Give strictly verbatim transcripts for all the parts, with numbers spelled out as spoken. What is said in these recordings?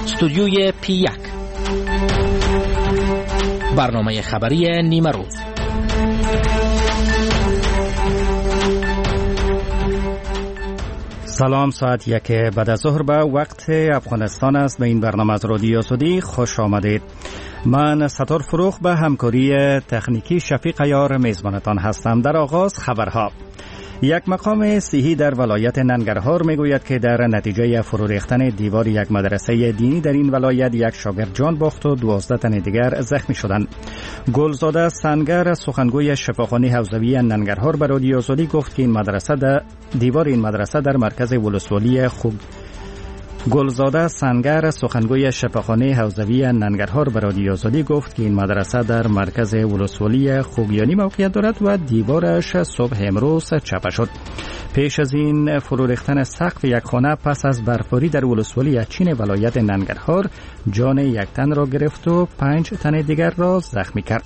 استودیوی پی یک، برنامه خبری نیمه روز. سلام، ساعت یک بعد از ظهر به وقت افغانستان است. به این برنامه از رادیو آزادی خوش آمدید. من ستار فروخ به همکاری تکنیکی شفیق عیار میزبانتان هستم. در آغاز خبرها. یک مقام صحی در ولایت ننگرهار میگوید که در نتیجه فرو ریختن دیوار یک مدرسه دینی در این ولایت یک شاگرد جان باخت و دوازده تن دیگر زخمی شدند. گلزاده سنگر، سخنگوی شفاخانه حوزوی ننگرهار، به رادیو آزادی گفت که این مدرسه در دیوار این مدرسه در مرکز ولسوالی خوب گلزاده سنگر، سخنگوی شفاخانه حوزوی ننگرهار، به رادیو آزادی گفت که این مدرسه در مرکز ولسوالی خوگیانی موقعیت دارد و دیوارش صبح امروز چپه شد. پیش از این فرو ریختن سقف یک خانه پس از برفباری در ولسوالی اچین ولایت ننگرهار جان یک تن را گرفت و پنج تن دیگر را زخمی کرد.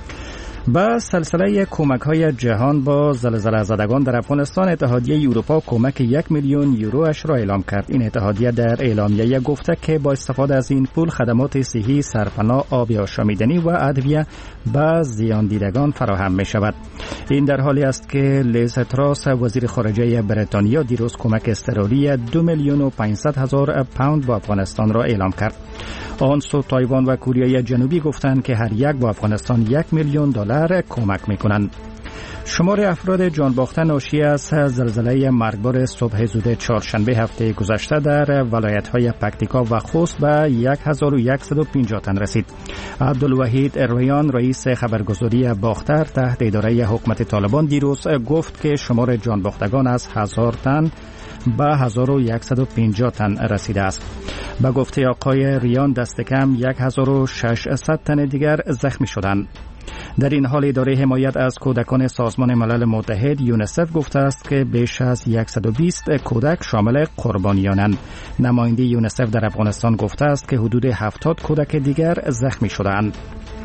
با سلسله کمک‌های جهان با زلزله زدگان در افغانستان، اتحادیه اروپا کمک یک میلیون یوروش را اعلام کرد. این اتحادیه در اعلامیه گفته که با استفاده از این پول خدمات صحی، سرپناه، آب آشامیدنی و ادویه به زیان دیدگان فراهم می شود. این در حالی است که لیز تراس، وزیر خارجه بریتانیا، دیروز کمک اضطراری دو میلیون و پانصد هزار پوند با افغانستان را اعلام کرد. آن سو تایوان و کره جنوبی گفتند که هر یک با افغانستان یک میلیون دلار کمک میکنند. شمار افراد جان باخته ناشی از زلزله مرگبار صبح زود چهارشنبه هفته گذشته در ولایت‌های پکتیکا و خوست به هزار و صد و پنجاه تن رسید. عبدالوحید ریان، رئیس خبرگزاری باختر تحت اداره حکومت طالبان، دیروز گفت که شمار جان باختگان از هزار تن به هزار و صد و پنجاه تن رسیده است. به گفته آقای ریان، دست کم هزار و ششصد تن دیگر زخمی شدند. در این حال اداره حمایت از کودکان سازمان ملل متحد یونیسف گفته است که بیش از صد و بیست کودک شامل قربانیانند. نماینده یونیسف در افغانستان گفته است که حدود هفتاد کودک دیگر زخمی شدند.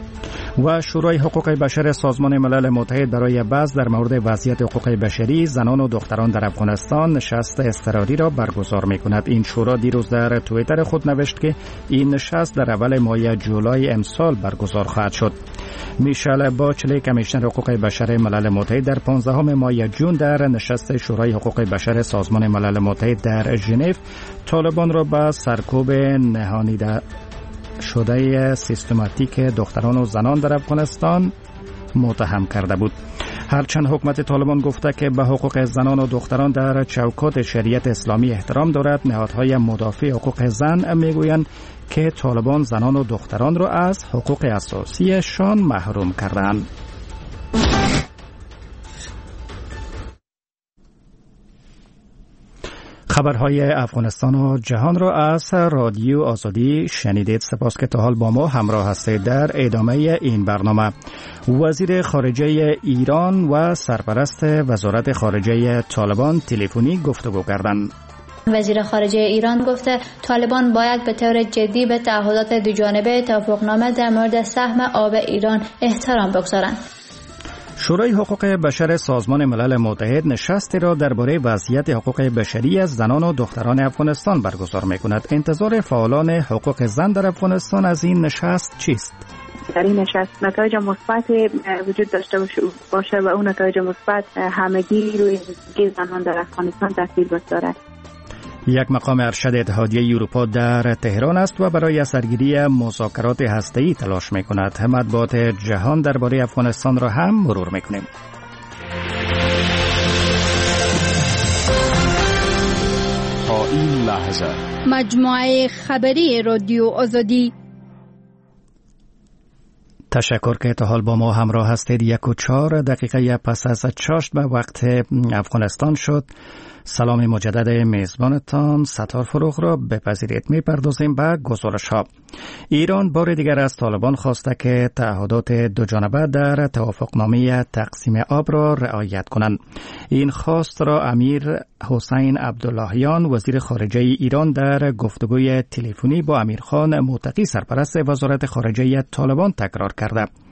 و شورای حقوق بشر سازمان ملل متحد برای بحث در مورد وضعیت حقوق بشری زنان و دختران در افغانستان نشست اضطراری را برگزار می‌کند. این شورا دیروز در توییتر خود نوشت که این نشست در اول ماه جولای امسال برگزار خواهد شد. میشل باچلی، کمیشنر حقوق بشر ملل متحد، در پانزدهم ماه جون در نشست شورای حقوق بشر سازمان ملل متحد در ژنو طالبان را به سرکوب نهانیده شده سیستماتیک دختران و زنان در افغانستان متهم کرده بود. هرچند حکومت طالبان گفته که به حقوق زنان و دختران در چوکات شریعت اسلامی احترام دارد، نهادهای مدافع حقوق زن میگویند که طالبان زنان و دختران را از حقوق اساسیشان محروم کردند. خبرهای افغانستان و جهان را از رادیو آزادی شنیدید. سپاس که تا حال با ما همراه هستید. در ادامه این برنامه، وزیر خارجه ایران و سرپرست وزارت خارجه طالبان تلفنی گفتگو کردند. وزیر خارجه ایران گفته طالبان باید به طور جدی به تعهدات دوجانبه توافقنامه در مورد سهم آب ایران احترام بگذارند. شورای حقوق بشر سازمان ملل متحد نشستی را درباره وضعیت حقوق بشری از زنان و دختران افغانستان برگزار می‌کند. انتظار فعالان حقوق زن در افغانستان از این نشست چیست؟ در این نشست نتایج مثبت وجود داشته باشه و اون نتایج مثبت همگی روی زندگی زنان در افغانستان تاثیر بگذارد. یک مقام ارشد اتحادیه اروپا در تهران است و برای سرگیری مذاکرات هسته‌ای تلاش می‌کند. مطبوعات جهان درباره افغانستان را هم مرور می‌کنیم. تا این لحظه مجموعه خبری رادیو آزادی. تشکر که تا حال با ما همراه هستید. یک و چهار دقیقه پس از چاشت به وقت افغانستان شد. سلام مجدد میزبانتان ستار فروغ را بپذیرید. میپردازیم به گزارش ها. ایران بار دیگر از طالبان خواسته که تعهدات دوجانبه در توافقنامه تقسیم آب را رعایت کنند. این خواست را امیر حسین عبداللهیان، وزیر خارجه ایران، در گفتگوی تلفنی با امیرخان موتقی، سرپرست وزارت خارجه طالبان، تکرار کرده.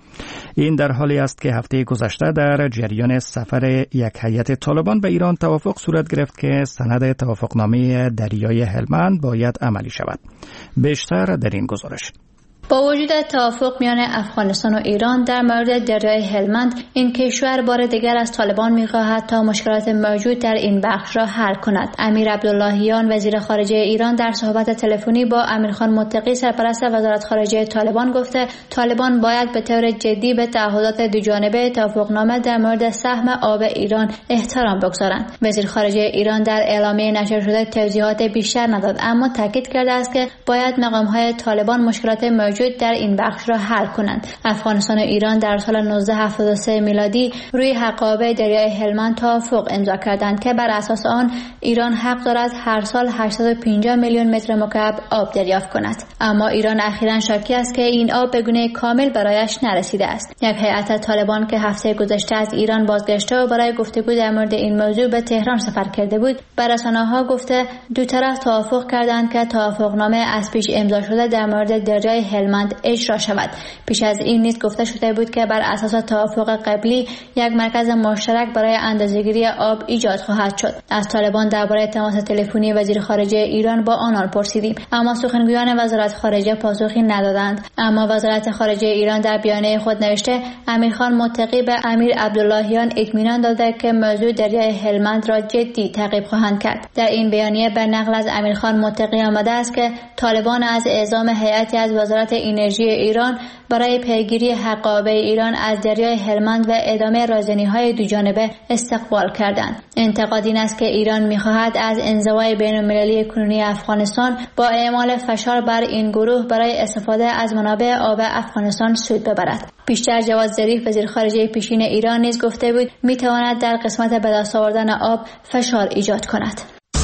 این در حالی است که هفته گذشته در جریان سفر یک هیئت طالبان به ایران توافق صورت گرفت که سند توافقنامه دریای هلمند باید عملی شود. بیشتر در این گزارش. با وجود توافق میان افغانستان و ایران در مورد دریای هلمند، این کشور بار دیگر از طالبان می‌خواهد تا مشکلات موجود در این بخش را حل کند. امیر عبداللهیان وزیر خارجه ایران در صحبت تلفنی با امیرخان متقی سرپرست وزارت خارجه طالبان گفته طالبان باید به طور جدی به تعهدات دوجانبه توافقنامه در مورد سهم آب ایران احترام بگذارند. وزیر خارجه ایران در اعلامیه نشر شده توضیحات بیشتر نداد، اما تاکید کرده است که باید مقام‌های طالبان مشکلات موجود در این بخش را حل کنند. افغانستان و ایران در سال نوزده هفتاد و سه میلادی روی حقابه دریای هلمند توافق امضا کردند که بر اساس آن ایران حق دارد هر سال هشتصد و پنجاه میلیون متر مکعب آب دریافت کند. اما ایران اخیراً شاکی است که این آب به گونه کامل برایش نرسیده است. یک هیئت طالبان که هفته گذشته از ایران بازگشته و برای گفتگو در مورد این موضوع به تهران سفر کرده بود، بر رسانه‌ها گفته دو طرف توافق کردند که توافقنامه از پیش امضا شده در مورد دریای هلمند اجرا شود. پیش از این نیز گفته شده بود که بر اساس توافق قبلی یک مرکز مشترک برای اندازه‌گیری آب ایجاد خواهد شد. از طالبان درباره تماس تلفنی وزیر خارجه ایران با آنان پرسیدیم، اما سخنگویان وزارت خارجه پاسخی ندادند. اما وزارت خارجه ایران در بیانیه خود نوشته امیرخان متقی به امیر عبداللهیان اطمینان داده که موضوع دریای هلمند را جدی تعقیب خواهند کرد. در این بیانیه به نقل از امیرخان متقی آمده است که طالبان از اعزام هیئتی از وزارت انرژی ایران برای پیگیری حقابه ایران از دریای هلمند و ادامه رازنی‌های دوجانبه استقبال کردند. انتقاد این است که ایران می‌خواهد از انزوای بین‌المللی کنونی افغانستان با اعمال فشار بر این گروه برای استفاده از منابع آب افغانستان سود ببرد. بیشتر جواد ظریف وزیر خارجه پیشین ایران نیز گفته بود می‌تواند در قسمت به دست آوردن آب فشار ایجاد کند.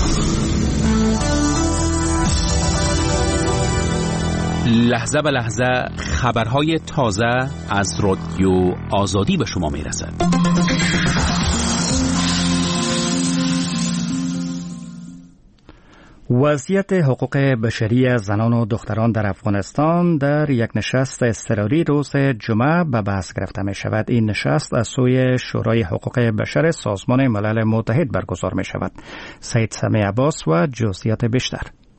لحظه به لحظه خبرهای تازه از رادیو آزادی به شما میرسد. وضعیت حقوق بشری زنان و دختران در افغانستان در یک نشست اضطراری روز جمعه به بحث گرفته می شود. این نشست از سوی شورای حقوق بشر سازمان ملل متحد برگزار می شود. سید سمی عباس و جزئیات بیشتر.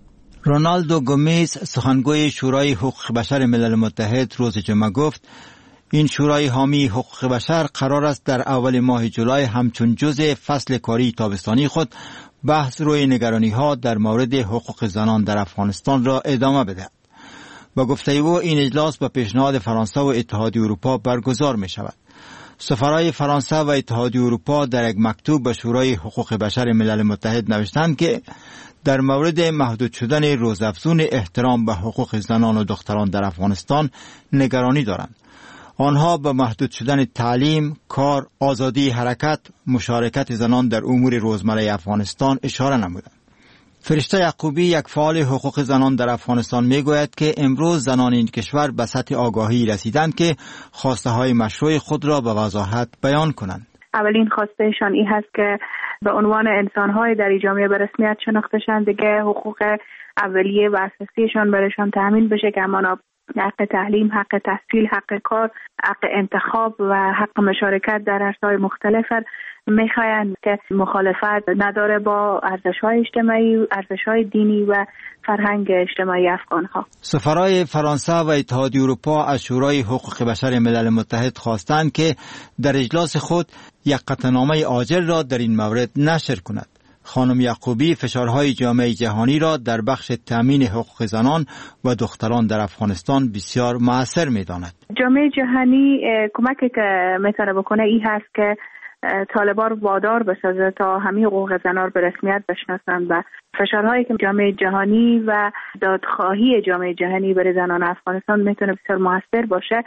رونالدو گومیز سخنگوی شورای حقوق بشر ملل متحد روز جمعه گفت این شورای حامی حقوق بشر قرار است در اول ماه جولای همچون جزء فصل کاری تابستانی خود بحث روی نگرانی ها در مورد حقوق زنان در افغانستان را ادامه بدهد. با گفته او این اجلاس به پیشنهاد فرانسه و اتحادیه اروپا برگزار می شود. سفرای فرانسه و اتحادیه اروپا در یک مکتوب به شورای حقوق بشر ملل متحد نوشتند که در مورد محدود شدن روزافزون احترام به حقوق زنان و دختران در افغانستان نگرانی دارند. آنها به محدود شدن تعلیم، کار، آزادی حرکت، مشارکت زنان در امور روزمره افغانستان اشاره نمودند. فرشته یعقوبی یک فعال حقوق زنان در افغانستان میگوید که امروز زنان این کشور به سطح آگاهی رسیدند که خواسته های مشروع خود را به وضاحت بیان کنند. اولین خواستهشان این هست که به عنوان انسان‌های در جامعه به رسمیت شناخته شوند، دیگه حقوق اولیه و اساسیشان برایشان تامین بشه که همانا حق تعلیم، حق تحصیل، حق کار، حق انتخاب و حق مشارکت در عرصه‌های مختلف میخواهند که مخالفت نداره با ارزش‌های اجتماعی، ارزش‌های دینی و فرهنگ اجتماعی افغان‌ها. سفرای فرانسه و اتحادیه اروپا از شورای حقوق بشر ملل متحد خواستند که در اجلاس خود یک قطعنامه عاجل را در این مورد نشر کند. خانم یعقوبی فشارهای جامعه جهانی را در بخش تامین حقوق زنان و دختران در افغانستان بسیار مؤثر می‌داند. جامعه جهانی کمکی که میتونه بکنه این هست که طالبان وادار بسازه تا همه حقوق زنان به رسمیت بشناسند و فشارهایی که جامعه جهانی و دادخواهی جامعه جهانی برای زنان افغانستان میتونه بسیار موثر باشه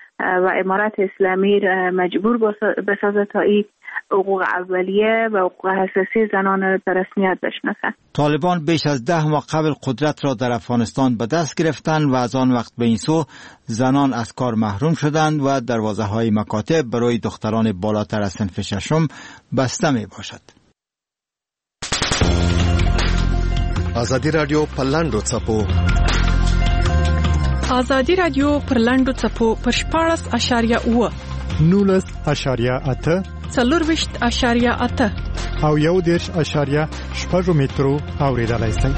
و امارت اسلامی مجبور بسازه تا این حقوق اولیه و حقوق اساسی زنان را به رسمیت بشناسند. طالبان بیش از ده ماه قبل قدرت را در افغانستان به دست گرفتند و از آن وقت به این سو زنان از کار محروم شدند و دروازه‌های مکاتب برای دختران بالاتر از صنف ششم بسته می باشد. آزادی رادیو پلندو چپو آزادی رادیو پر لاندو چپو پر شپاړس اشاریه اوه نولس اشاریه اته څلورویشت اشاریه اته او یو دېرش اشاریه شپږ مترو اورېدلای شئ.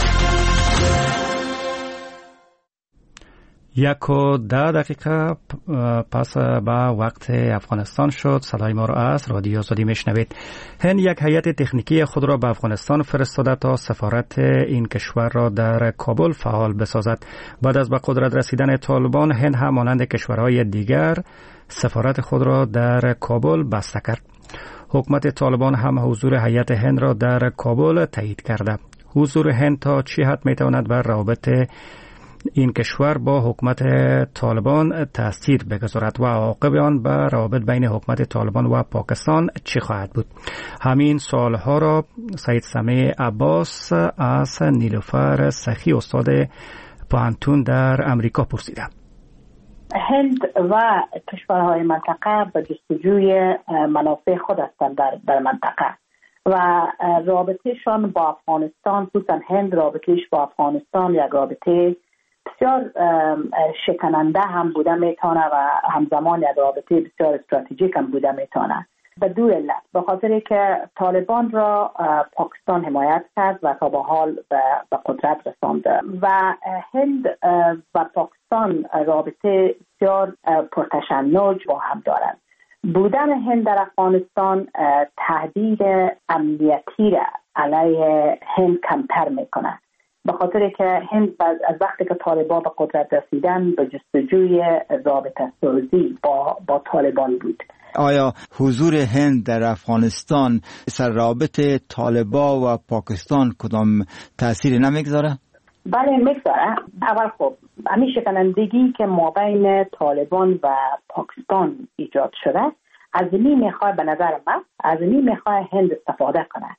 یک و ده دقیقه پس با وقت افغانستان شد. صدای ما را از رادیو آزادی میشنوید. هند یک هیئت تکنیکی خود را به افغانستان فرستاده تا سفارت این کشور را در کابل فعال بسازد. بعد از به قدرت رسیدن طالبان، هند هم مانند کشورهای دیگر سفارت خود را در کابل بسته کرد. حکومت طالبان هم حضور هیئت هند را در کابل تایید کرده. حضور هند تا چه حد میتواند بر روابط این کشور با حکومت طالبان تأثیر بگذارد و عواقب آن به روابط بین حکومت طالبان و پاکستان چه خواهد بود؟ همین سوالها را سید سمیع عباس از نیلوفر سخی استاد پوهنتون در امریکا پرسیده. هند و کشورهای منطقه به جستجوی منافع خود هستند در, در منطقه و رابطهشان با افغانستان، خصوصا هند رابطهش با افغانستان یک رابطه بسیار شکننده هم بوده میتونه و همزمان یک رابطه بسیار استراتژیک هم بوده میتونه. به دو علت، به خاطر که طالبان را پاکستان حمایت کرد و تا به حال به قدرت رسانده و هند و پاکستان رابطه بسیار پرتشنج با هم دارند. بودن هند در افغانستان تهدید امنیتی را علیه هند کمتر میکنه، به خاطر که هند از وقتی که طالبان به قدرت رسیدن به جستجوی رابطه سازی با با طالبان بود. آیا حضور هند در افغانستان سر رابط طالبان و پاکستان کدام تأثیری نمیگذاره؟ بله میگذاره. اول خب همین شکنندگی که مابین طالبان و پاکستان ایجاد شده، از این میخواه به نظر من از این میخواه هند استفاده کنه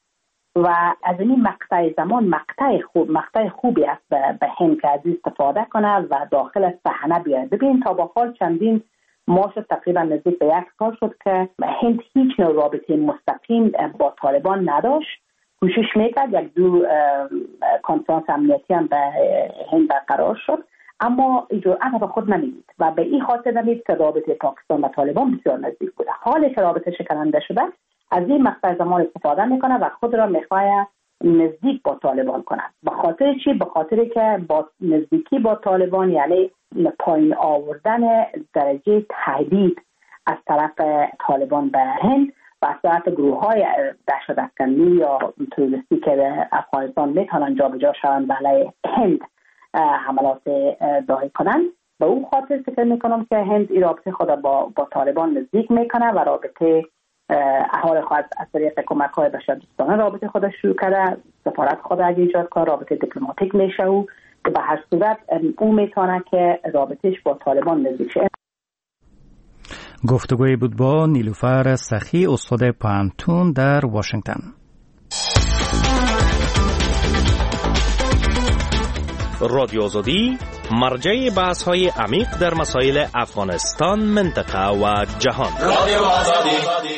و از این مقطع زمان مقطع خوب مقطع خوبی است به هند که از استفاده کنه و داخل صحنه بیاد. ببین تا به حال چندین ماه شد، تقریبا نزدیک به یک سال شد که هند هیچ نوع رابطه مستقیم با طالبان نداشت. کوشش میکرد یک دو کنفرانس امنیتی هم به هند برقرار شد، اما اجازه به خود نمیدید و به این خاطر نمید که رابطه پاکستان و طالبان بسیار نزدیک بوده. حالی که رابطه شکننده شده، از این مقطع زمان استفاده میکنه و خود را میخواه نزدیک با طالبان کنه. به خاطر چی؟ به خاطر که با نزدیکی با طالبان یعنی پایین آوردن درجه تهدید از طرف طالبان به هند و از طرف گروه های دهشت‌افکنی یا تروریستی که به افغانستان میتونن جابجا شوند و علیه هند حملات داعی کنند. به اون خاطر فکر میکنم که هند این رابطه خود با با طالبان نزدیک میکنه و رابطه احال خواهد از طریق کمک های بشردوستانه رابطه خودش شروع کرده. سفارت خود اگه ایجاد کنه رابطه دیپلماتیک میشه و به هر صورت اون میتونه که رابطهش با طالبان نزدیک شه. گفتگوی بود با نیلوفر سخی استاد پوهنتون در واشنگتن. رادیو آزادی مرجع بحث های عمیق در مسائل افغانستان، منطقه و جهان. رادیو آزادی.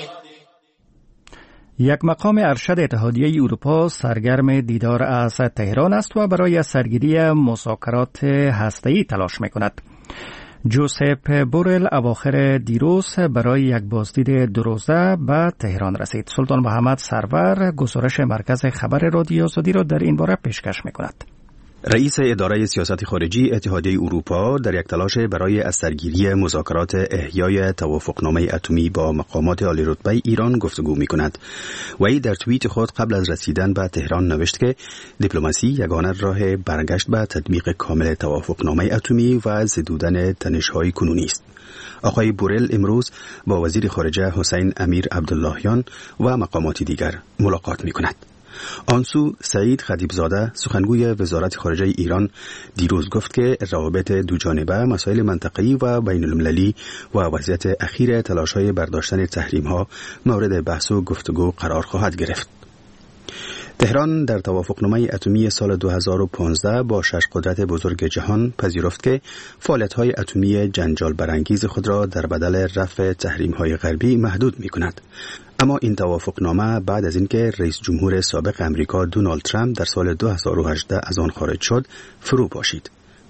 یک مقام ارشد اتحادیه اروپا سرگرم دیدار از تهران است و برای سرگیری مذاکرات هسته‌ای تلاش می‌کند. جوزپ بورل اواخر دیروز برای یک بازدید دو روزه به تهران رسید. سلطان محمد سرور گزارش مرکز خبر رادیو آزادی را در این باره پیشکش می‌کند. رئیس اداره سیاست خارجی اتحادیه اروپا در یک تلاش برای از سرگیری مذاکرات احیای توافقنامه اتمی با مقامات عالی‌رتبه ایران گفتگو می‌کند. وی در توییت خود قبل از رسیدن به تهران نوشت که دیپلماسی یگانه راه برگشت به تطبیق کامل توافقنامه اتمی و زدودن تنش‌های کنونی است. آقای بورل امروز با وزیر خارجه حسین امیر عبداللهیان و مقامات دیگر ملاقات می‌کند. آنسو سعید خدیبزاده سخنگوی وزارت خارجه ایران دیروز گفت که روابط دوجانبه، مسائل منطقه‌ای و بین المللی و وضعیت اخیر تلاش‌های برداشتن تحریم‌ها مورد بحث و گفتگو قرار خواهد گرفت. تهران در توافقنامه اتمی سال دو هزار و پانزده با شش قدرت بزرگ جهان پذیرفت که فعالیت‌های اتمی جنجال برانگیز خود را در بدل رفع تحریم‌های غربی محدود می‌کند. اما این توافقنامه بعد از اینکه رئیس جمهور سابق امریکا دونالد ترامپ در سال دو هزار و هجده از آن خارج شد فرو پاشید.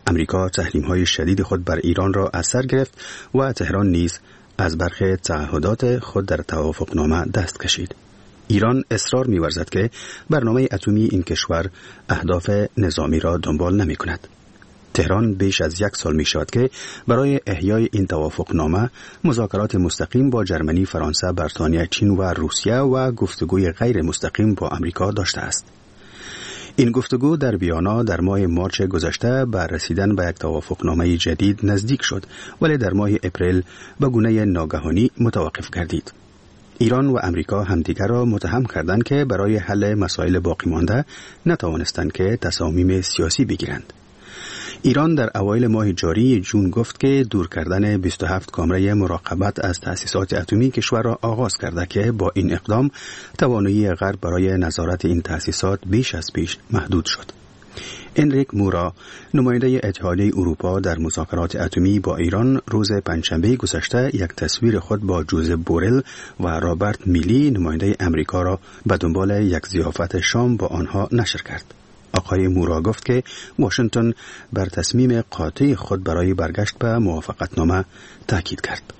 امریکا تحریم‌های شدید خود بر ایران را از سر گرفت و تهران نیز از برخی تعهدات خود در توافقنامه دست کشید. ایران اصرار می‌ورزد که برنامه اتمی این کشور اهداف نظامی را دنبال نمی‌کند. تهران بیش از یک سال می شود که برای احیای این توافقنامه مذاکرات مستقیم با جرمنی، فرانسه، بریتانیا، چین و روسیه و گفتگوی غیر مستقیم با امریکا داشته است. این گفتگو در ویانا در ماه مارچ گذشته بر رسیدن به یک توافقنامه جدید نزدیک شد، ولی در ماه اپریل به گونه ناگهانی متوقف گردید. ایران و امریکا همدیگر را متهم کردند که برای حل مسائل باقی مانده نتوانستند که تصامیم سیاسی بگیرند. ایران در اوایل ماه جاری جون گفت که دور کردن بیست و هفت کامره مراقبت از تأسیسات اتمی کشور را آغاز کرده که با این اقدام توانایی غرب برای نظارت این تأسیسات بیش از پیش محدود شد. انریک مورا، نماینده اتحادیه اروپا در مذاکرات اتمی با ایران، روز پنجشنبه گذشته یک تصویر خود با جوزف بورل و رابرت میلی، نماینده امریکا، را به دنبال یک ضیافت شام با آنها نشر کرد. آقای مورا گفت که واشنگتن بر تصمیم قاطع خود برای برگشت به موافقتنامه تاکید کرد.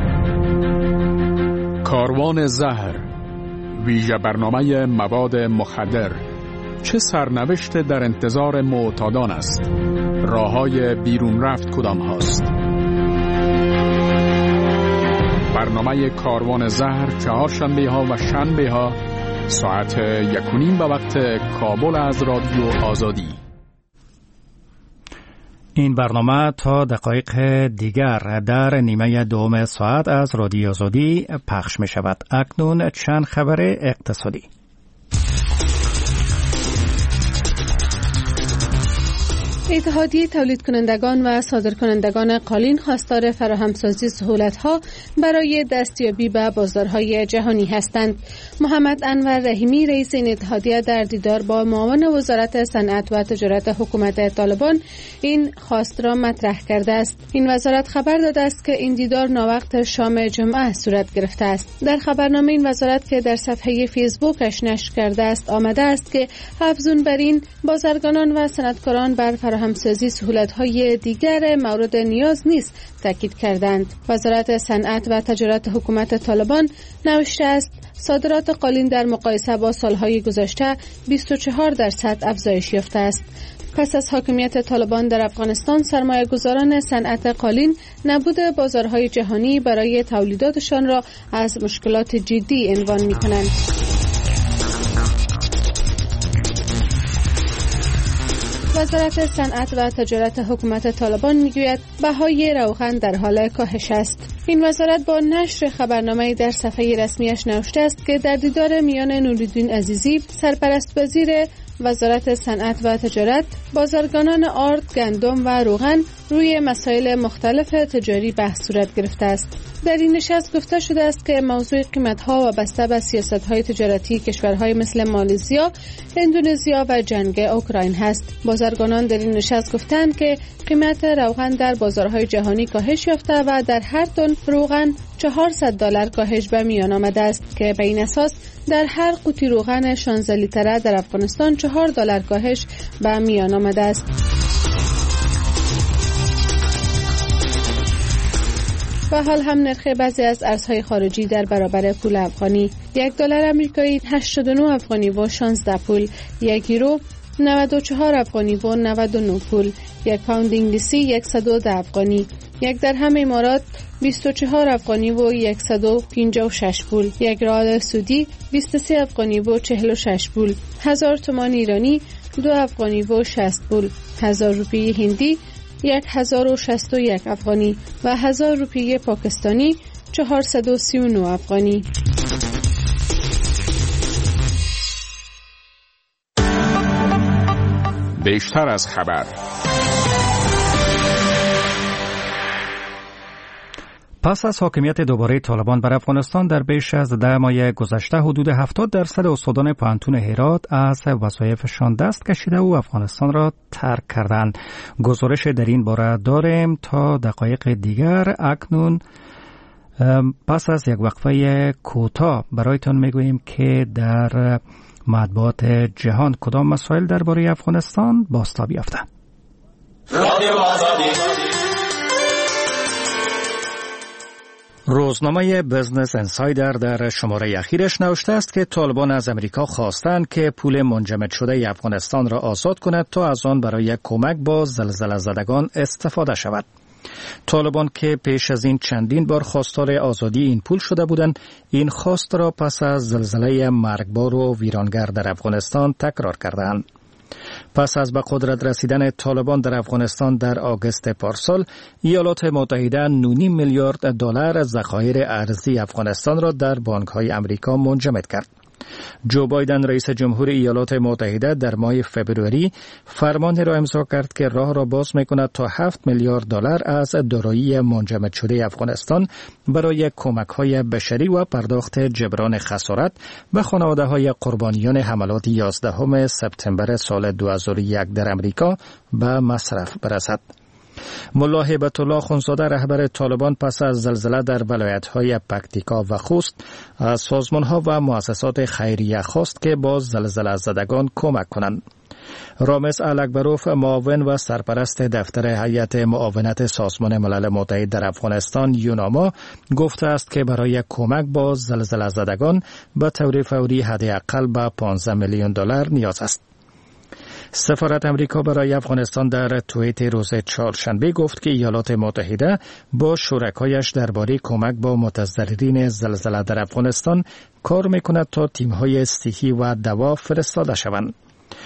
کاروان زهر، ویژه برنامه مواد مخدر، چه سرنوشت در انتظار معتادان است؟ راههای بیرون رفت کدام هاست؟ برنامه کاروان زهر چهارشنبه ها و شنبه ها ساعت یک و نیم به وقت کابل از رادیو آزادی. این برنامه تا دقایق دیگر در نیمه دوم ساعت از رادیو آزادی پخش می شود. اکنون چند خبر اقتصادی. اتحادیه تولید کنندگان و صادر کنندگان قالین خواستار فراهمسازی سهولت‌ها برای دستیابی به بازارهای جهانی هستند. محمد انور رحیمی رئیس این اتحادیه در دیدار با معاون وزارت صنعت و تجارت حکومت طالبان این خواست را مطرح کرده است. این وزارت خبر داده است که این دیدار ناوقت شام جمعه صورت گرفته است. در خبرنامه این وزارت که در صفحه فیسبوکش نشر کرده است آمده است که افزون بر این بازرگانان و صنعتکاران بر همسازی سهولت‌های دیگر مورد نیاز نیست تاکید کردند. وزارت صنعت و تجارت حکومت طالبان نوشته است صادرات قالین در مقایسه با سالهای گذشته بیست و چهار درصد افزایش یافته است. پس از حاکمیت طالبان در افغانستان، سرمایه‌گذاران صنعت قالین نبود بازارهای جهانی برای تولیداتشان را از مشکلات جدی عنوان می‌کنند. وزارت صنعت و تجارت حکومت طالبان میگوید بهای روغن در حال کاهش است. این وزارت با نشر خبرنامه در صفحه رسمیش نوشته است که در دیدار میان نوری‌الدین عزیزی، سرپرست وزیر وزارت صنعت و تجارت، بازرگانان آرد، گندم و روغن روی مسائل مختلف تجاری بحث صورت گرفته است. در این نشست گفته شده است که موضوع قیمت‌ها وابسته به سیاست‌های تجارتی کشورهای مثل مالزیا، اندونزیا و جنگ اوکراین هست. بازرگانان در این نشست گفتند که قیمت روغن در بازارهای جهانی کاهش یافته و در هر تن روغن چهارصد دلار کاهش به میان آمده است که به این اساس در هر قوطی روغن شانزده لیتره در افغانستان چهار دلار کاهش به میان آمده است. و حال هم نرخ بعضی از ارزهای خارجی در برابر پول افغانی: یک دلار آمریکایی هشتاد و نه افغانی و شانزده پول، یک یورو نود و چهار افغانی و نود و نه پول، یک پوند انگلیسی صد و ده افغانی، یک درهم امارات بیست و چهار افغانی و صد و پنجاه و شش پول، یک ریال سعودی بیست و سه افغانی و چهل و شش پول، هزار تومان ایرانی دو افغانی و شصت پول، هزار روپیه هندی یک هزار و شصت و یک افغانی و هزار روپیه پاکستانی چهارصد و سی و نه افغانی. بیشتر از خبر. پس از حاکمیت دوباره طالبان بر افغانستان در بیش از ده ماه گذشته، حدود هفتاد درصد استادان پوهنتون هرات از وظایفشان دست کشیده و افغانستان را ترک کردند. گزارش در این باره داریم تا دقایق دیگر. اکنون پس از یک وقفه کوتاه برایتان میگوییم که در مطبوعات جهان کدام مسائل درباره افغانستان بازتاب یافتند. رادیو آزادی. روزنامه بزنس انسایدر در شماره اخیرش نوشته است که طالبان از امریکا خواستند که پول منجمد شده افغانستان را آزاد کند تا از آن برای کمک با زلزله زدگان استفاده شود. طالبان که پیش از این چندین بار خواستار آزادی این پول شده بودند، این خواست را پس از زلزله مرگبار و ویرانگر در افغانستان تکرار کردند. پس از به قدرت رسیدن طالبان در افغانستان در آگوست پارسال، ایالات متحده نه و نیم میلیارد دلار ذخایر ارزی افغانستان را در بانک‌های آمریکا منجمد کرد. جو بایدن رئیس جمهور ایالات متحده در ماه فوریه فرمانی را امضا کرد که راه را باز می‌کند تا هفت میلیارد دلار از دارایی منجمد شده افغانستان برای کمک‌های بشری و پرداخت جبران خسارت به خانواده‌های قربانیان حملات یازدهم سپتامبر سال دو هزار و یک در امریکا به مصرف برسد. ملا هیبت الله خونزاده رهبر طالبان پس از زلزله در ولایت‌های پکتیکا و خوست از سازمان‌ها و مؤسسات خیریه خواست که با زلزله زدگان کمک کنند. رامز الکبروف معاون و سرپرست دفتر هیئت معاونت سازمان ملل متحد در افغانستان یوناما گفته است که برای کمک با زلزله زدگان به طور فوری حداقل به پانزده میلیون دلار نیاز است. سفارت امریکا برای افغانستان در توییت روز چهارشنبه گفت که ایالات متحده با شرکایش درباره کمک با متضررین زلزله در افغانستان کار میکند تا تیم‌های صحی و دوا فرستاده شوند.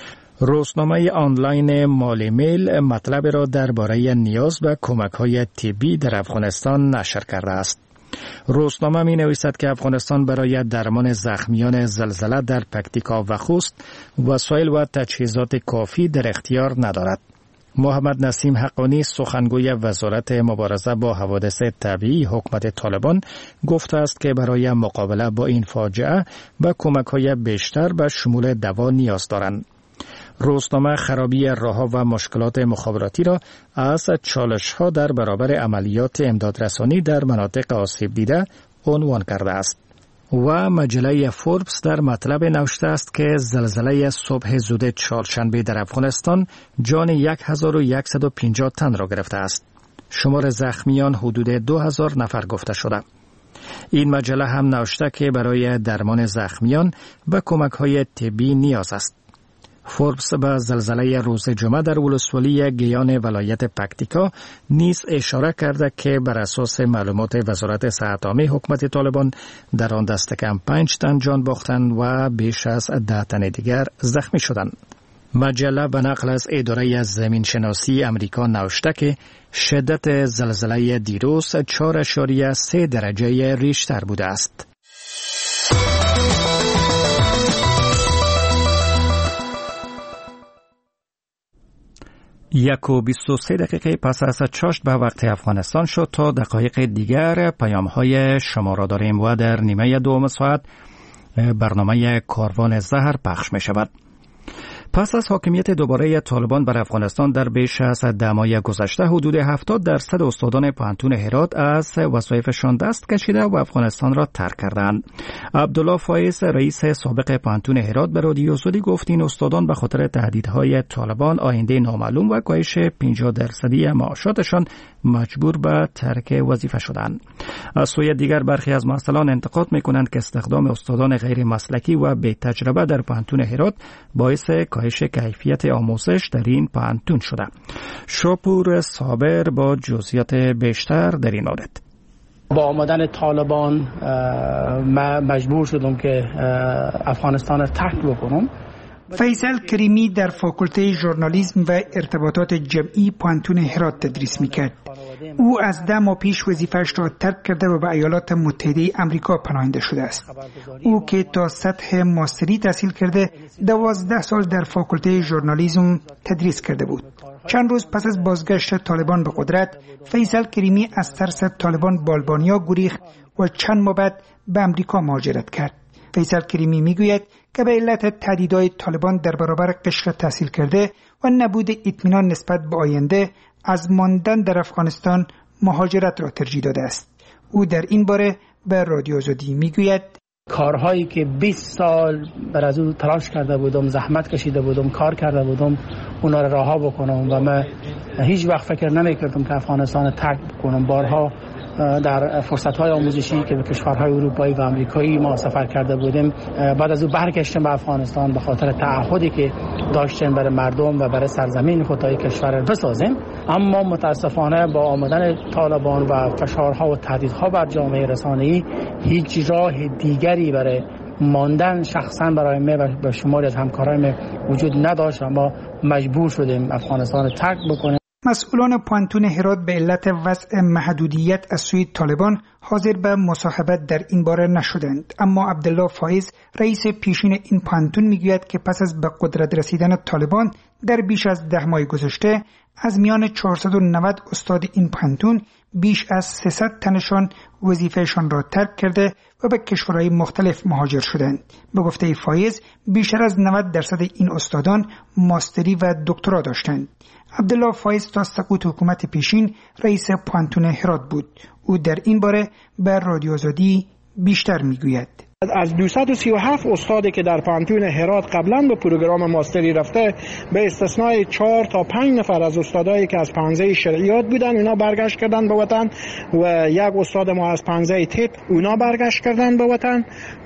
روزنامه آنلاین مالی میل مطلب را درباره نیاز به کمک‌های طبی در افغانستان نشر کرده است. روزنامه می نویسد که افغانستان برای درمان زخمیان زلزله در پکتیکا و خوست وسایل و تجهیزات کافی در اختیار ندارد. محمد نسیم حقانی سخنگوی وزارت مبارزه با حوادث طبیعی حکومت طالبان گفته است که برای مقابله با این فاجعه به کمک‌های بیشتر به شمول دوا نیاز دارند. روزنامه خرابی راه‌ها و مشکلات مخابراتی را از چالش‌ها در برابر عملیات امدادرسانی در مناطق آسیب دیده عنوان کرده است. و مجله فوربس در مطلب نوشته است که زلزله صبح زود چهارشنبه در افغانستان جان هزار و صد و پنجاه تن را گرفته است. شمار زخمیان حدود دو هزار نفر گفته شده. این مجله هم نوشته که برای درمان زخمیان به کمک‌های طبی نیاز است. فوربس به زلزله روز جمعه در ولسوالی گیان ولایت پکتیکا نیز اشاره کرده که بر اساس معلومات وزارت صحت عامه حکومت طالبان در آن دست کم پنج تن جان باختند و بیش از ده تن دیگر زخمی شدند. مجله به نقل از اداره زمین شناسی امریکا نوشته که شدت زلزله دیروز چهار اشاریه سه درجه ریشتر بوده است. یک و بیست و سه دقیقه پس از چاشت به وقت افغانستان شد. تا دقایق دیگر پیام‌های شما را داریم و در نیمه دوم ساعت برنامه کاروان زهر پخش می شود. پس از حاکمیت دوباره طالبان بر افغانستان در بیش از ده ماه گذشته حدود هفتاد درصد استادان پوهنتون هرات از وظایفشان دست کشیده و افغانستان را ترک کردند. عبدالله فایز رئیس سابق پوهنتون هرات به رادیو آزادی گفت این استادان به خاطر تهدیدهای طالبان، آینده نامعلوم و کاهش پنجاه درصدی معاشاتشان مجبور به ترک وظیفه شدند. از سوی دیگر برخی از مسئولان انتقاد می‌کنند که استخدام استادان غیر مسلکی و بی تجربه در پوهنتون هرات باعث کاهش کیفیت آموزش در این پوهنتون شده. شاپور صابر با جزئیات بیشتر در این مورد. با آمدن طالبان من مجبور شدم که افغانستان را ترک بکنم. فیصل کریمی در فاکولته ژورنالیسم و ارتباطات جمعی پوهنتون هرات تدریس میکرد. او از ده ماه پیش وظیفه‌اش را ترک کرده و به ایالات متحده آمریکا پناهنده شده است. او که تا سطح ماستری تحصیل کرده دوازده سال در فاکولته ژورنالیسم تدریس کرده بود. چند روز پس از بازگشت طالبان به قدرت، فیصل کریمی از ترس طالبان به آلبانیا گریخت و چند ماه بعد به آمریکا مهاجرت کرد. فیصل کریمی میگوید که به علت تهدیدهای طالبان در برابر قشر تحصیل کرده و نبود اطمینان نسبت به آینده از ماندن در افغانستان مهاجرت را ترجیح داده است. او در این باره به رادیو آزادی میگوید کارهایی که بیست سال بر از او تلاش کرده بودم، زحمت کشیده بودم، کار کرده بودم، اونا رو رها بکنم و من هیچ وقت فکر نمی‌کردم که افغانستان ترک بکنم. بارها در فرصت‌های آموزشی که به کشورهای اروپایی و آمریکایی ما سفر کرده بودیم، بعد از او برگشتیم به افغانستان به خاطر تعهدی که داشتیم برای مردم و برای سرزمین خود تا کشور را بسازیم. اما متاسفانه با آمدن طالبان و فشارها و تهدیدها بر جامعه رسانه‌ای هیچ راه دیگری برای ماندن شخصا برای من و به شماری از همکارایم وجود نداشت و ما مجبور شدیم افغانستان ترک بکنیم. مسئولان پانتون هرات به علت وضع محدودیت از سوی طالبان حاضر به مصاحبت در این باره نشدند، اما عبدالله فایز رئیس پیشین این پانتون میگوید که پس از به قدرت رسیدن طالبان در بیش از ده ماه گذشته از میان چهارصد و نود استاد این پانتون بیش از سیصد تنشان وظیفهشان را ترک کرده و به کشورهای مختلف مهاجر شدند. به گفته فایز بیشتر از نود درصد این استادان ماستری و دکترا داشتند. عبدالله فایز تا سقوط حکومت پیشین رئیس پانتون هرات بود. او در این باره به رادیو آزادی بیشتر میگوید. از دویست و سی و هفت استادی که در پانتون هرات قبلا به پروگرام ماستری رفته، به استثنای چهار تا پنج نفر از استادایی که از پانزه شرعیات بودن اونا برگشت کردن به وطن و یک استاد ما از پانزه تیپ اونا برگشت کردن به وطن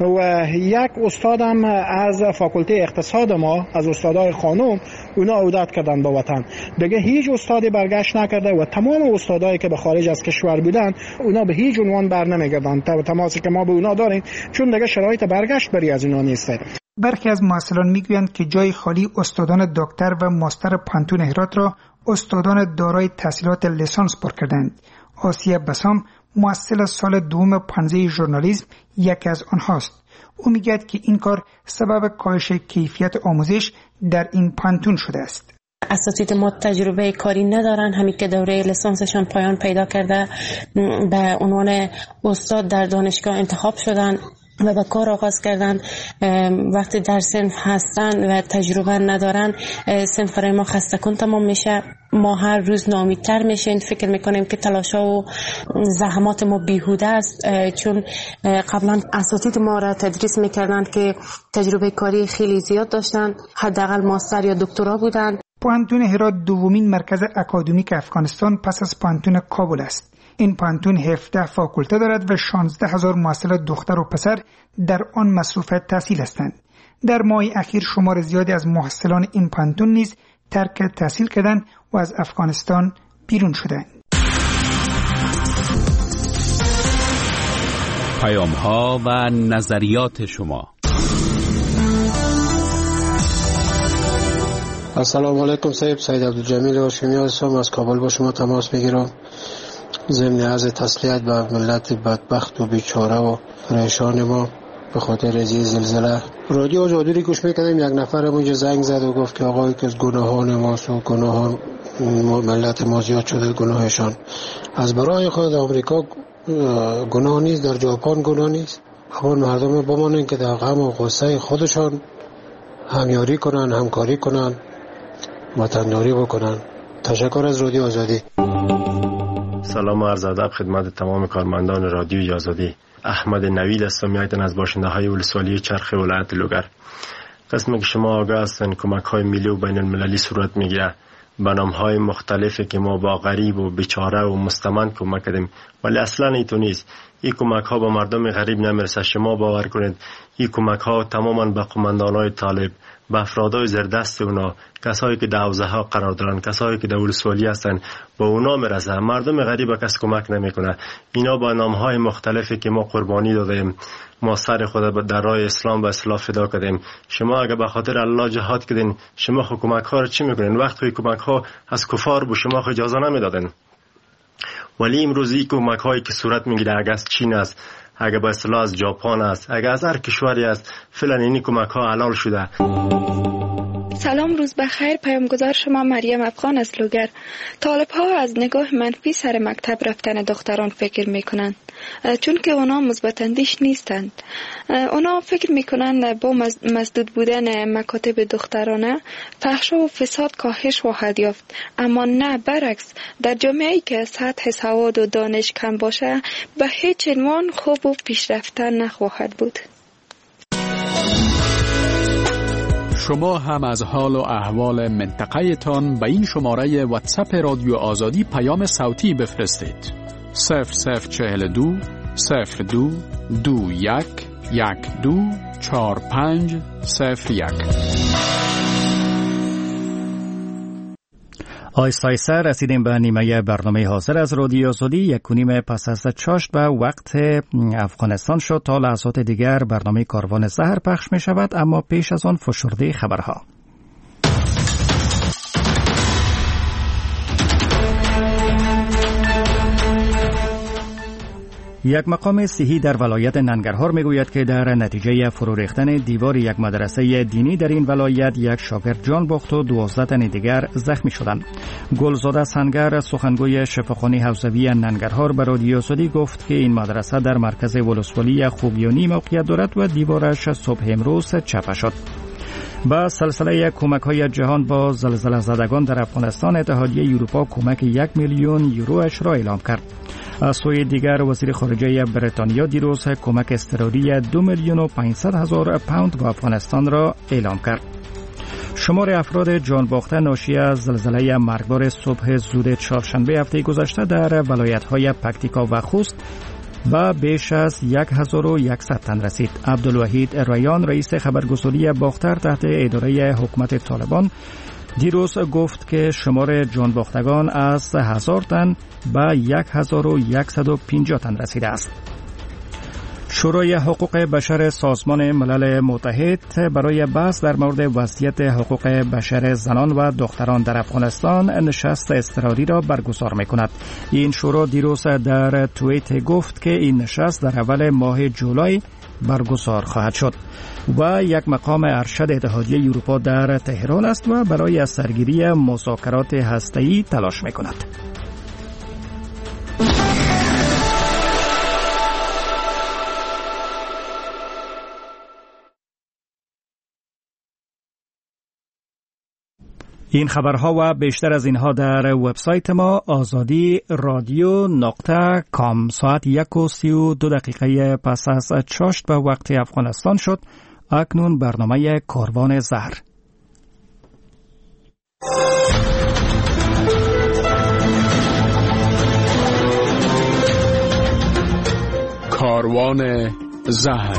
و یک استادم از فاکولته اقتصاد ما از استادای خانم اونا عودت کردن به وطن. دیگه هیچ استادی برگشت نکرده و تمام استادایی که به خارج از کشور بودن اونا به هیچ عنوان بر نمیگردن. تماسی که ما به اونا داریم چون دیگه شرایط برگشت بری از اینا نیسته. برخی از محصلان میگویند که جای خالی استادان دکتر و ماستر پانتون هرات را استادان دارای تحصیلات لیسانس پر کردند. آسیه بسام محصل سال دوم پانزه ژورنالیسم یکی از آنهاست. او میگوید که این کار سبب کاهش کیفیت آموزش در این پانتون شده است. اساتید ما تجربه کاری ندارن، همین که دوره لیسانسشان پایان پیدا کرده به عنوان استاد در دانشگاه انتخاب شدن و به کار آغاز کردن. وقتی در سن هستن و تجربه ندارن سنف ما خسته کن تمام میشه. ما هر روز ناامیدتر میشیم، فکر میکنیم که تلاشا و زحمات ما بیهوده است، چون قبلا اساتید ما را تدریس میکردن که تجربه کاری خیلی زیاد داشتن، حداقل ماستر یا دکترا بودن. پانتون هرات دومین مرکز اکادمیک افغانستان پس از پانتون کابل است. این پانتون هفده فاکولته دارد و شانزده هزار محصل دختر و پسر در آن مصروف تحصیل هستند. در ماه اخیر شمار زیادی از محصلان این پانتون نیز ترک تحصیل کردند و از افغانستان بیرون شدند. پیام‌ها و نظریات شما. السلام علیکم صاحب، سید عبدالجمیل هاشمی هستم، از کابل با شما تماس میگیرم. ضمن عرض تسلیت به ملت بدبخت و بیچاره و پریشان ما به خاطر از زلزله. رادیو آزادی رو گوش میکردیم، یک نفر اونجا زنگ زد و گفت که آقای که از گناهان ماست و گناهان ملت ما زیاد شده گناهشان. از برای خود آمریکا گناه نیست، در ژاپن گناه نیست. اما مردم بمانند که در غم و غصه خودشان همیاری کنن، همکاری کنن، وطنداری بکنن. تشکر از رادیو آزادی. سلام و عرض ادب خدمت تمام کارمندان رادیوی آزادی. احمد نوید هستم، میایتن از باشنده های ولسوالی چرخ ولایت لوگر. قسمی که شما آگاه هستن کمک های ملی و بین المللی صورت میگیره، برنامه های مختلفی که ما با غریب و بیچاره و مستمند کمک کردیم، ولی اصلا ایتو نیست. این کمک ها با مردم غریب نمیرسه. شما باور کنید این کمک ها تماما به قماندان های طالب، به افرادای زردست اونا، کسایی که در حوزه ها قرار دارن، کسایی که در ولسوالی هستن، با اونا میرسه. مردم غریب کس کمک نمیکنه. اینا با نام های مختلفی که ما قربانی دادیم، ما سر خود در راه اسلام و اصلاح فدا کردیم. شما اگه به خاطر الله جهاد کردین، شما حکومت ها رو چی میکنین؟ وقتی حکومت ها از کفار به شما اجازه نمیدادن. ولی امروز این کمک هایی که صورت میگیره، اگه از چین است، اگه با اصطلاح از ژاپن است، اگه از هر کشوری است، فعلا این کمک ها حلال شده. سلام، روز بخیر. پیامگذار شما مریم افغان از لوگر. طالب ها از نگاه منفی سر مکتب رفتن دختران فکر میکنند، چون که اونا مثبت اندیش نیستند. اونا فکر میکنند با مسدود بودن مکاتب دخترانه فحش و فساد کاهش خواهد یافت، اما نه، برعکس. در جامعه‌ای که سطح سواد و دانش کم باشه به هیچ عنوان خوب و پیشرفته نخواهد بود. شما هم از حال و احوال منطقه تان به این شماره واتساپ رادیو آزادی پیام صوتی بفرستید. صفر صفر چهل دو صفر دو دو یک یک دو چهار پنج صفر یک. آیسته آیسته رسیدیم به نیمه برنامه حاضر از رادیو آزادی. یک و نیم پس از چاشت به وقت افغانستان شد. تا لحظات دیگر برنامه کاروان زهر پخش می شود، اما پیش از آن فشرده خبرها. یک مقام صحی در ولایت ننگرهار میگوید که در نتیجه فرو ریختن دیوار یک مدرسه دینی در این ولایت یک شاگرد جان باخت و دوازده تن دیگر زخمی شدند. گلزاده سنگر، سخنگوی شفاخانه حوزوی ننگرهار، به رادیو آزادی گفت که این مدرسه در مرکز ولسوالی خوگیانی موقعیت دارد و دیوارش صبح امروز چپه شد. با سلسله کمک‌های جهان با زلزله زدگان در افغانستان، اتحادیه اروپا کمک یک میلیون یوروش را اعلام کرد. از سوی دیگر وزیر خارجه بریتانیا دیروز کمک اضطراری دو میلیون و پانصد هزار پوند به افغانستان را اعلام کرد. شمار افراد جان باخته ناشی از زلزله مرگبار صبح زود چهارشنبه هفته گذشته در ولایت‌های پکتیکا و خوست و بیش از یک هزار و صد تن رسید. عبدالوحید ریان، رئیس خبرگزاری باختر تحت اداره حکومت طالبان، دیروز گفت که شمار جان باختگان از هزار تن به یک هزار و صد و پنجاه تن رسیده است. شورای حقوق بشر سازمان ملل متحد برای بحث در مورد وضعیت حقوق بشر زنان و دختران در افغانستان نشست اضطراری را برگزار می‌کند. این شورا دیروز در توییت گفت که این نشست در اول ماه جولای برگزار خواهد شد و یک مقام ارشد اتحادیه اروپا در تهران است و برای از سرگیری مذاکرات هسته‌ای تلاش می‌کند. این خبرها و بیشتر از اینها در وبسایت ما آزادی رادیو نقطه کام. ساعت یک و سی و دو دقیقه پس از چاشت به وقت افغانستان شد. اکنون برنامه کاروان زهر. کاروان زهر.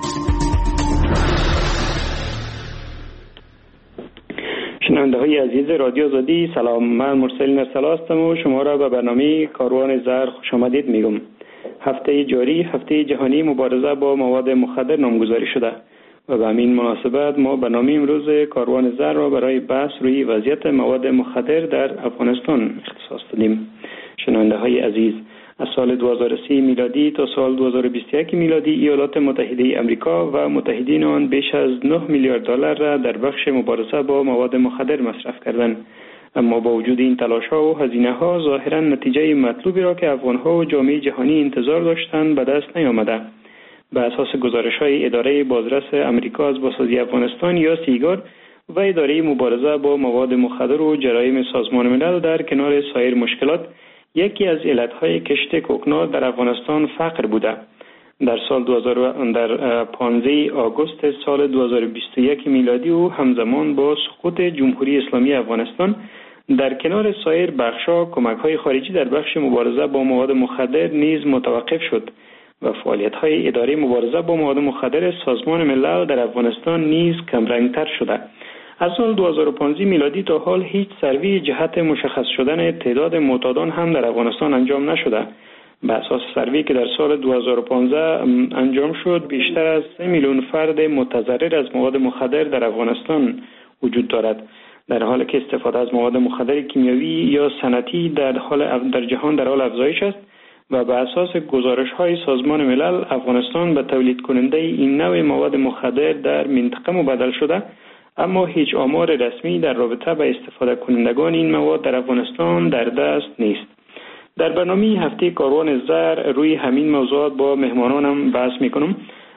شنونده های عزیز رادیو آزادی، سلام. من مرسل نرسلا هستم و شما را به برنامه کاروان زهر خوش آمدید میگم. هفته جاری هفته جهانی مبارزه با مواد مخدر نامگذاری شده و به همین مناسبت ما برنامه امروز کاروان زهر را برای بحث روی وضعیت مواد مخدر در افغانستان اختصاص دادیم. شنونده های عزیز، از سال دو هزار و سه میلادی تا سال دو هزار و بیست و یک میلادی ایالات متحده آمریکا و متحدین آن بیش از نه میلیارد دلار را در بخش مبارزه با مواد مخدر مصرف کردند. اما با وجود این تلاش‌ها و هزینه‌ها ظاهراً نتیجه مطلوبی را که افغان‌ها و جامعه جهانی انتظار داشتند به دست نیامده. به اساس گزارش‌های اداره بازرس آمریکا از بازسازی افغانستان یا سیگار و اداره مبارزه با مواد مخدر و جرایم سازمان ملل، در کنار سایر مشکلات یکی از علتهای کشت کوکنار در افغانستان فقر بوده. در سال دو هزار در پانزده آگوست سال دو هزار و بیست و یک میلادی و همزمان با سقوط جمهوری اسلامی افغانستان، در کنار سایر بخش‌ها کمک‌های خارجی در بخش مبارزه با مواد مخدر نیز متوقف شد و فعالیت‌های اداره مبارزه با مواد مخدر سازمان ملل در افغانستان نیز کمرنگ‌تر شده. از سال دو هزار و پانزده میلادی تا حال هیچ سروی جهت مشخص شدن تعداد معتادان هم در افغانستان انجام نشده. به اساس سروی که در سال دو هزار و پانزده انجام شد، بیشتر از سه میلیون فرد متضرر از مواد مخدر در افغانستان وجود دارد، در حالی که استفاده از مواد مخدر کیمیاوی یا صنعتی در حال در جهان در حال افزایش است و به اساس گزارش‌های سازمان ملل افغانستان به تولید کننده این نوع مواد مخدر در منطقه مبدل شده، اما هیچ آمار رسمی در رابطه با استفاده کنندگان این مواد در افغانستان در دست نیست. در برنامه هفته کاروان زهر روی همین موضوعات با مهمانانم بحث میکنم،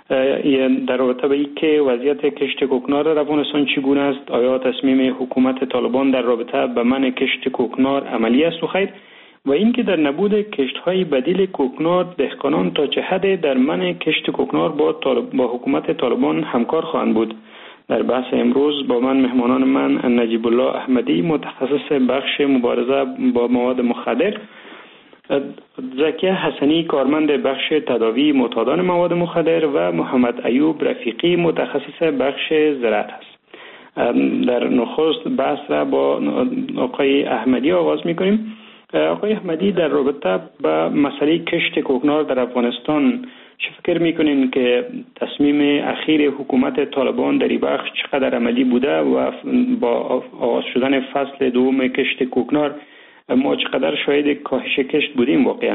در رابطه با اینکه وضعیت کشت کوکنار در افغانستان چگونه است، آیا تصمیم حکومت طالبان در رابطه با منع کشت کوکنار عملی است و خیر، و اینکه در نبود کشت‌های بدیل کوکنار دهقانان تا چه حد در منع کشت کوکنار با, طالب... با حکومت طالبان همکار خواهند بود. در بحث امروز با من مهمانان من نجیب الله احمدی متخصص بخش مبارزه با مواد مخدر، زکیه حسنی کارمند بخش تداوی معتادان مواد مخدر و محمد ایوب رفیقی متخصص بخش زراعت است. در نخست بحث را با آقای احمدی آغاز می‌کنیم. آقای احمدی، در رابطه با مسئله کشت کوکنار در افغانستان چه فکر میکنین که تصمیم اخیر حکومت طالبان در این بخش چقدر عملی بوده و با آغاز شدن فصل دوم کشت کوکنار ما چقدر شاهد کاهش کشت بودیم واقعا؟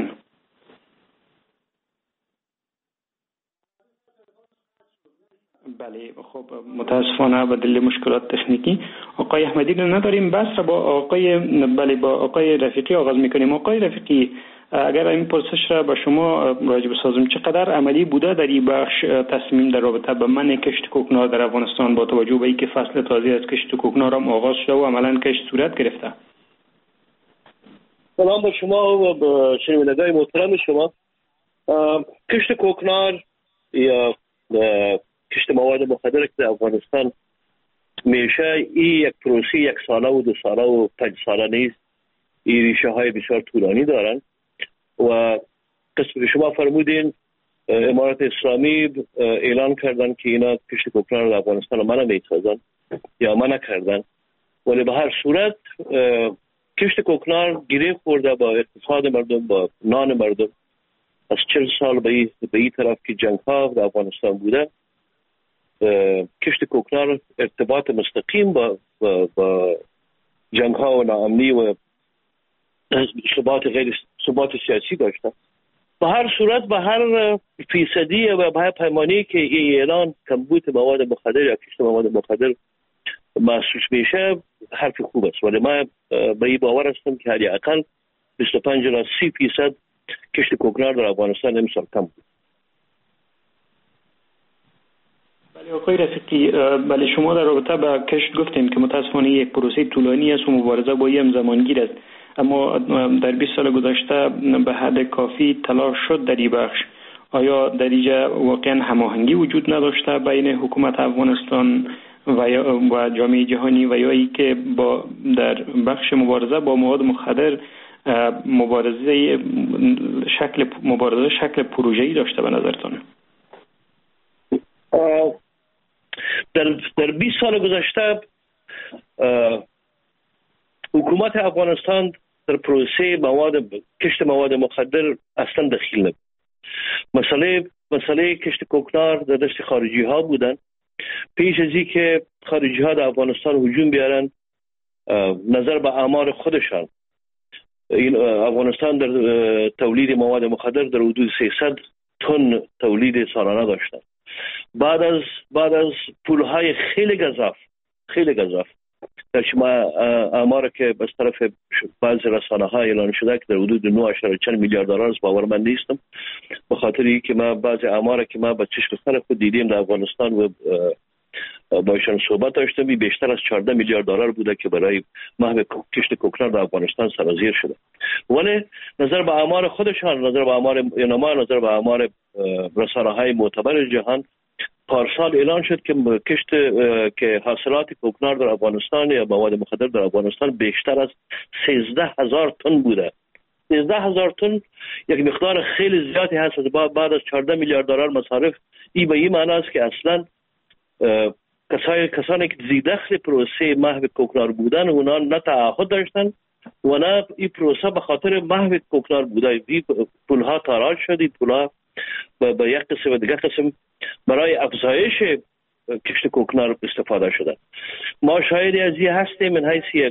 بله، خب متاسفانه به دلیل مشکلات تکنیکی آقای احمدی رو نداریم. بس را با آقای بله با آقای رفیقی آغاز میکنیم. آقای رفیقی، اگر این پرسش را به شما راجع بسازم، چقدر عملی بوده در این بخش تصمیم در رابطه با منع کشت کوکنار در افغانستان با توجه به اینکه فصل تازه از کشت کوکنار هم آغاز شده و عملاً کشت صورت گرفته؟ سلام به شما و به شنوندگان محترم شما. کشت کوکنار یا کشت مواد مخدر که در افغانستان میشه، این یک پروسه یک ساله و دو ساله و پنج ساله نیست. این ریشه های بسیار طولانی دارن و قسم که شما فرمودین امارات اسلامی اعلان کردن که اینا کشت کوکنار در افغانستان منع میسازن یا منع کردن، ولی به هر صورت کشت کوکنار گره خورده با اقتصاد مردم، با نان مردم. از چهل سال به این طرف که جنگ ها در افغانستان بوده، کشت کوکنار ارتباط مستقیم با, با, با جنگ ها و ناامنی و ثبات غیر ثبات سیاسی داشته. به هر صورت به هر فیصدی و به هر پیمانی که این اعلان کمبود مواد مخدر یا کشت مواد مخدر محسوس میشه، حرف خوب است، ولی من به این باور هستم که حداقل بیست و پنج تا سی فیصد کشت کوکنار در افغانستان امسال کم بود. بله آقای رفیقی، بله شما در رابطه با کشت گفتیم که متاسفانه یک پروسه طولانی است و مبارزه با این زمانگیر است، اما در بیست سال گذشته به حد کافی تلاش شد در این بخش. آیا در اینجا واقعا هماهنگی وجود نداشته بین حکومت افغانستان و و جامعه جهانی و یا ای که با در بخش مبارزه با مواد مخدر مبارزه شکل مبارزه شکل پروژه‌ای داشته به نظرتون؟ در در بیست سال گذشته حکومت افغانستان در پروسه مواد کشت مواد مخدر اصلا دخیل نبود. مسئله مسئله کشت کوکنار در دست خارجی ها بودن. پیش از اینکه خارجی ها در افغانستان هجوم بیارن، نظر به آمار خودشان، این افغانستان در تولید مواد مخدر در حدود سیصد تن تولید سالانه داشتن. بعد از بعد از پولهای خیلی گزاف خیلی گزاف در شما آمار که از طرف بعض رسانه ها اعلان شده که در حدود نه اشاره چند میلیارد دلار است، باورمند نیستم، به خاطر اینکه ما بعض آمار که ما با چشم سر خود دیدیم در افغانستان و با ایشان صحبت داشتم، بیشتر از چهارده میلیارد دلار بوده که برای محو کشت کوکنار در افغانستان سرازیر شده. ولی نظر به آمار خودشان، نظر به آمار اینما، نظر به آمار رسانه های معتبر جهان، پارسال اعلان شد که کشت که حاصلات کوکنار در افغانستان یا مواد مخدر در افغانستان بیشتر از سیزده هزار تن بوده. سیزده هزار تن یک مقدار خیلی زیادی هست. بعد از چهارده میلیارد دلار مصارف، این به این معنی است که اصلا کسانی کسانی که زیدخل پروسه محو کوکنار بودن، اونا نه تعهد داشتن و نه این پروسه به خاطر محو کوکنار بوده. این پولها تاراج شد، این پولها با یک قسم و دیگر قسم برای افزایش کشت کوکنار استفاده شده. ما شاهدی از این هستیم من حیث یک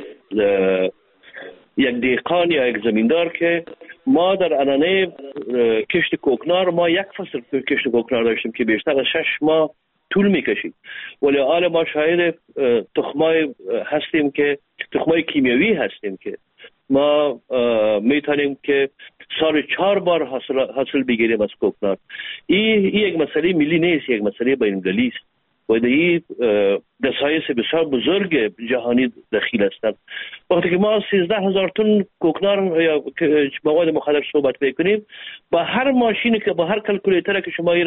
یک دیقان یا یک زمیندار که ما در انانه کشت کوکنار ما یک فصل کشت کوکنار داشتیم که بیشتر از شش ماه طول میکشید، ولی حال ما شاهد تخمای هستیم که تخمای کیمیایی هستیم که ما میتونیم که سال چهار بار حاصل حاصل بگیریم از کوکنار. این یک مسئله ملی نیست، یک مسئله بین‌المللی است و در این دستایس بسیار بزرگ جهانی دخیل هستند. وقتی که ما سیزده هزار تن کوکنار یا مواد مخدر صحبت میکنیم، با هر ماشینی که با هر کلکولیتر که شما این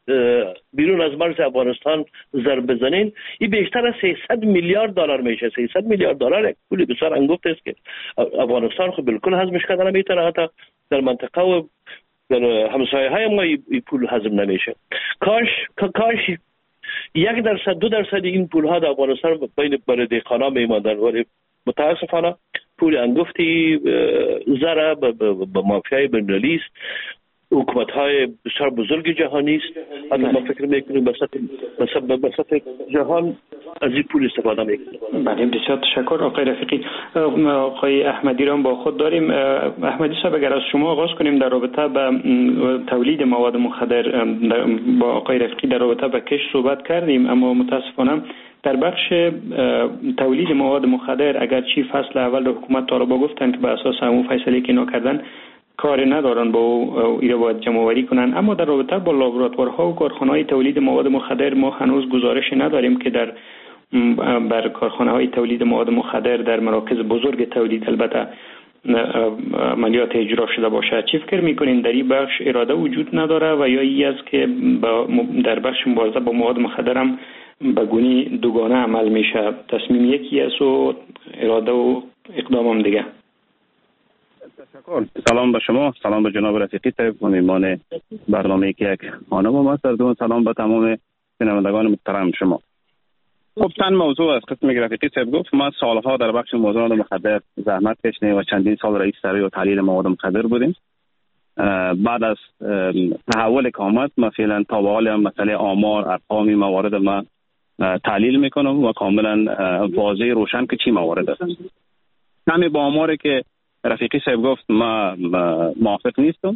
بیرون از مرز افغانستان ضرب بزنین، این بیشتر از سیصد میلیارد دلار میشه. سیصد میلیارد دلار یک پول بسیار انگفت است که افغانستان خود بالکل هضمش کردن نمیتونه، حتی در منطقه و در همسایه های ما این پول هضم نمیشه. کاش کاش یک درصد دو درصد این پول ها در افغانستان بین برای دهقانا میماندن، ولی متاسفانه پول انگفتی زره به مافیای بین‌المللی است، حکومت های بسیار بزرگ جهانی است. حتی ما فکر میکنیم به سطح جهان از این پول استفاده میکنیم. بله بسیار تشکر آقای رفیقی. آقای احمدی را با خود داریم. احمدی صاحب اگر از شما آغاز کنیم در رابطه با تولید مواد مخدر، با آقای رفیقی در رابطه با کشت صحبت کردیم، اما متاسفانه در بخش تولید مواد مخدر اگرچه فصل اول حکومت طالبا گفتن که به اساس همون فیصله که اینا کردن کار ندارن با او ایره باید جمع‌آوری کنن، اما در رابطه با لابراتوارها و کارخانه‌های تولید مواد مخدر ما هنوز گزارش نداریم که در بر کارخانه‌های تولید مواد مخدر در مراکز بزرگ تولید البته عملیات اجرا شده باشه. چی فکر میکنین در این بخش اراده وجود نداره و یا ای است که در بخش مبارزه با مواد مخدر هم به گونه دوگانه عمل میشه؟ تصمیم یکی است و اراده و اقدام هم دیگه. تشکر. سلام به شما، سلام به جناب رفیقی صاحب و میهمان برنامه که یک خانم هم هست، و سلام به تمام شنوندگان محترم شما. خب چند موضوع از قسم رفیقی صاحب گفت. ما سالها در بخش موضوعات مخدر زحمت کشیدیم و چندین سال رئیس سری و تحلیل مواد مخدر بودیم. بعد از تحول که آمد ما فعلا تا به حال هم مسئله آمار ارقام موارد ما تحلیل میکنم و کاملا واضح روشن که چی موارد است. همین با آماری که رفیقی صاحب گفت ما موافق نیستم.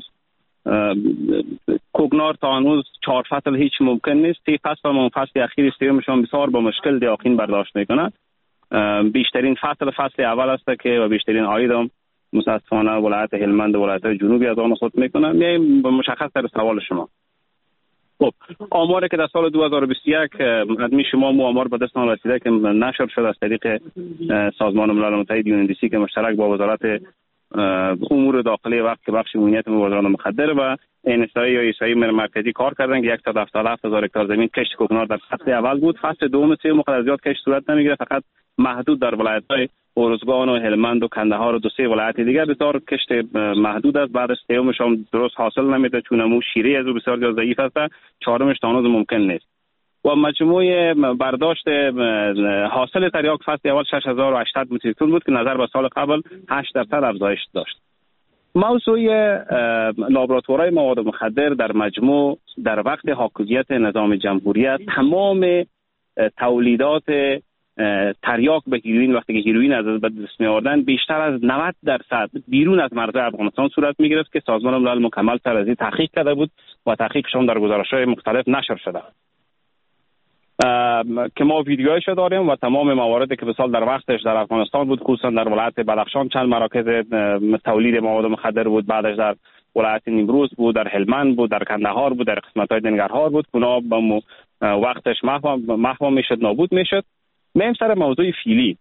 کوگنار تا هنوز چهار فصل هیچ ممکن نیست. سی فصل و فصل اخیر سیومشان بسیار با مشکل دیاقین برداشت میکنند. بیشترین فصل فصل اول است که و بیشترین عاید هم متاسفانه ولایت هلمند و ولایت جنوبی از آن خود میکنند. میایم مشخص در سوال شما. خب آماری که در سال دو هزار و بیست و یک ادمی شما مو آمار به دست ما رسیده که نشر شده از طریق سازمان ملل متحد یو ان دی سی که مشترک با وزارت امور داخلی وقت که بخش امنیت مبادرات مخدر و انسایی یا ایسایی مرکزی کار کردن که صد و هفتاد و هفت هزار هکتار زمین کشت کوکنار در فصل اول بود. فصل دوم سه مقدار زیاد کشت صورت نمیگیره، فقط محدود در ولایت‌های ارزگان و هلمند و کندهار و دو سه ولایت دیگه بسیار کشت محدود است. بعدش سومش هم درست حاصل نمیده چون مو شیره از بسیار زیاد ضعیف است. چهارمش تا هنوز ممکن نیست. و مجموع برداشت حاصل تریاک فصل اول شش هزار و هشتصد متر تن بود که نظر به سال قبل هشت درصد افزایش داشت. موضوع لابراتوارهای مواد مخدر در مجموع در وقت حاکمیت نظام جمهوریت تمام تولیدات تریاک به هیروئین وقتی که هیروئین از دست می آوردن بیشتر از نود درصد بیرون از مرز افغانستان صورت می گرفت که سازمان ملل مکمل سر از این تحقیق کرده بود و تحقیقشون در گزارش‌های مختلف نشر شده که ما ویدیوهایش داریم و تمام مواردی که به سال در وقتش در افغانستان بود، خصوصا در ولایت بدخشان چند مراکز تولید مواد مخدر بود، بعدش در ولایت نیمروز بود، در هلمند بود، در کندهار بود، در قسمت‌های دنگرهار بود. اونا به وقتش محو محو میشد، نابود میشد. میم سر موضوع فیلی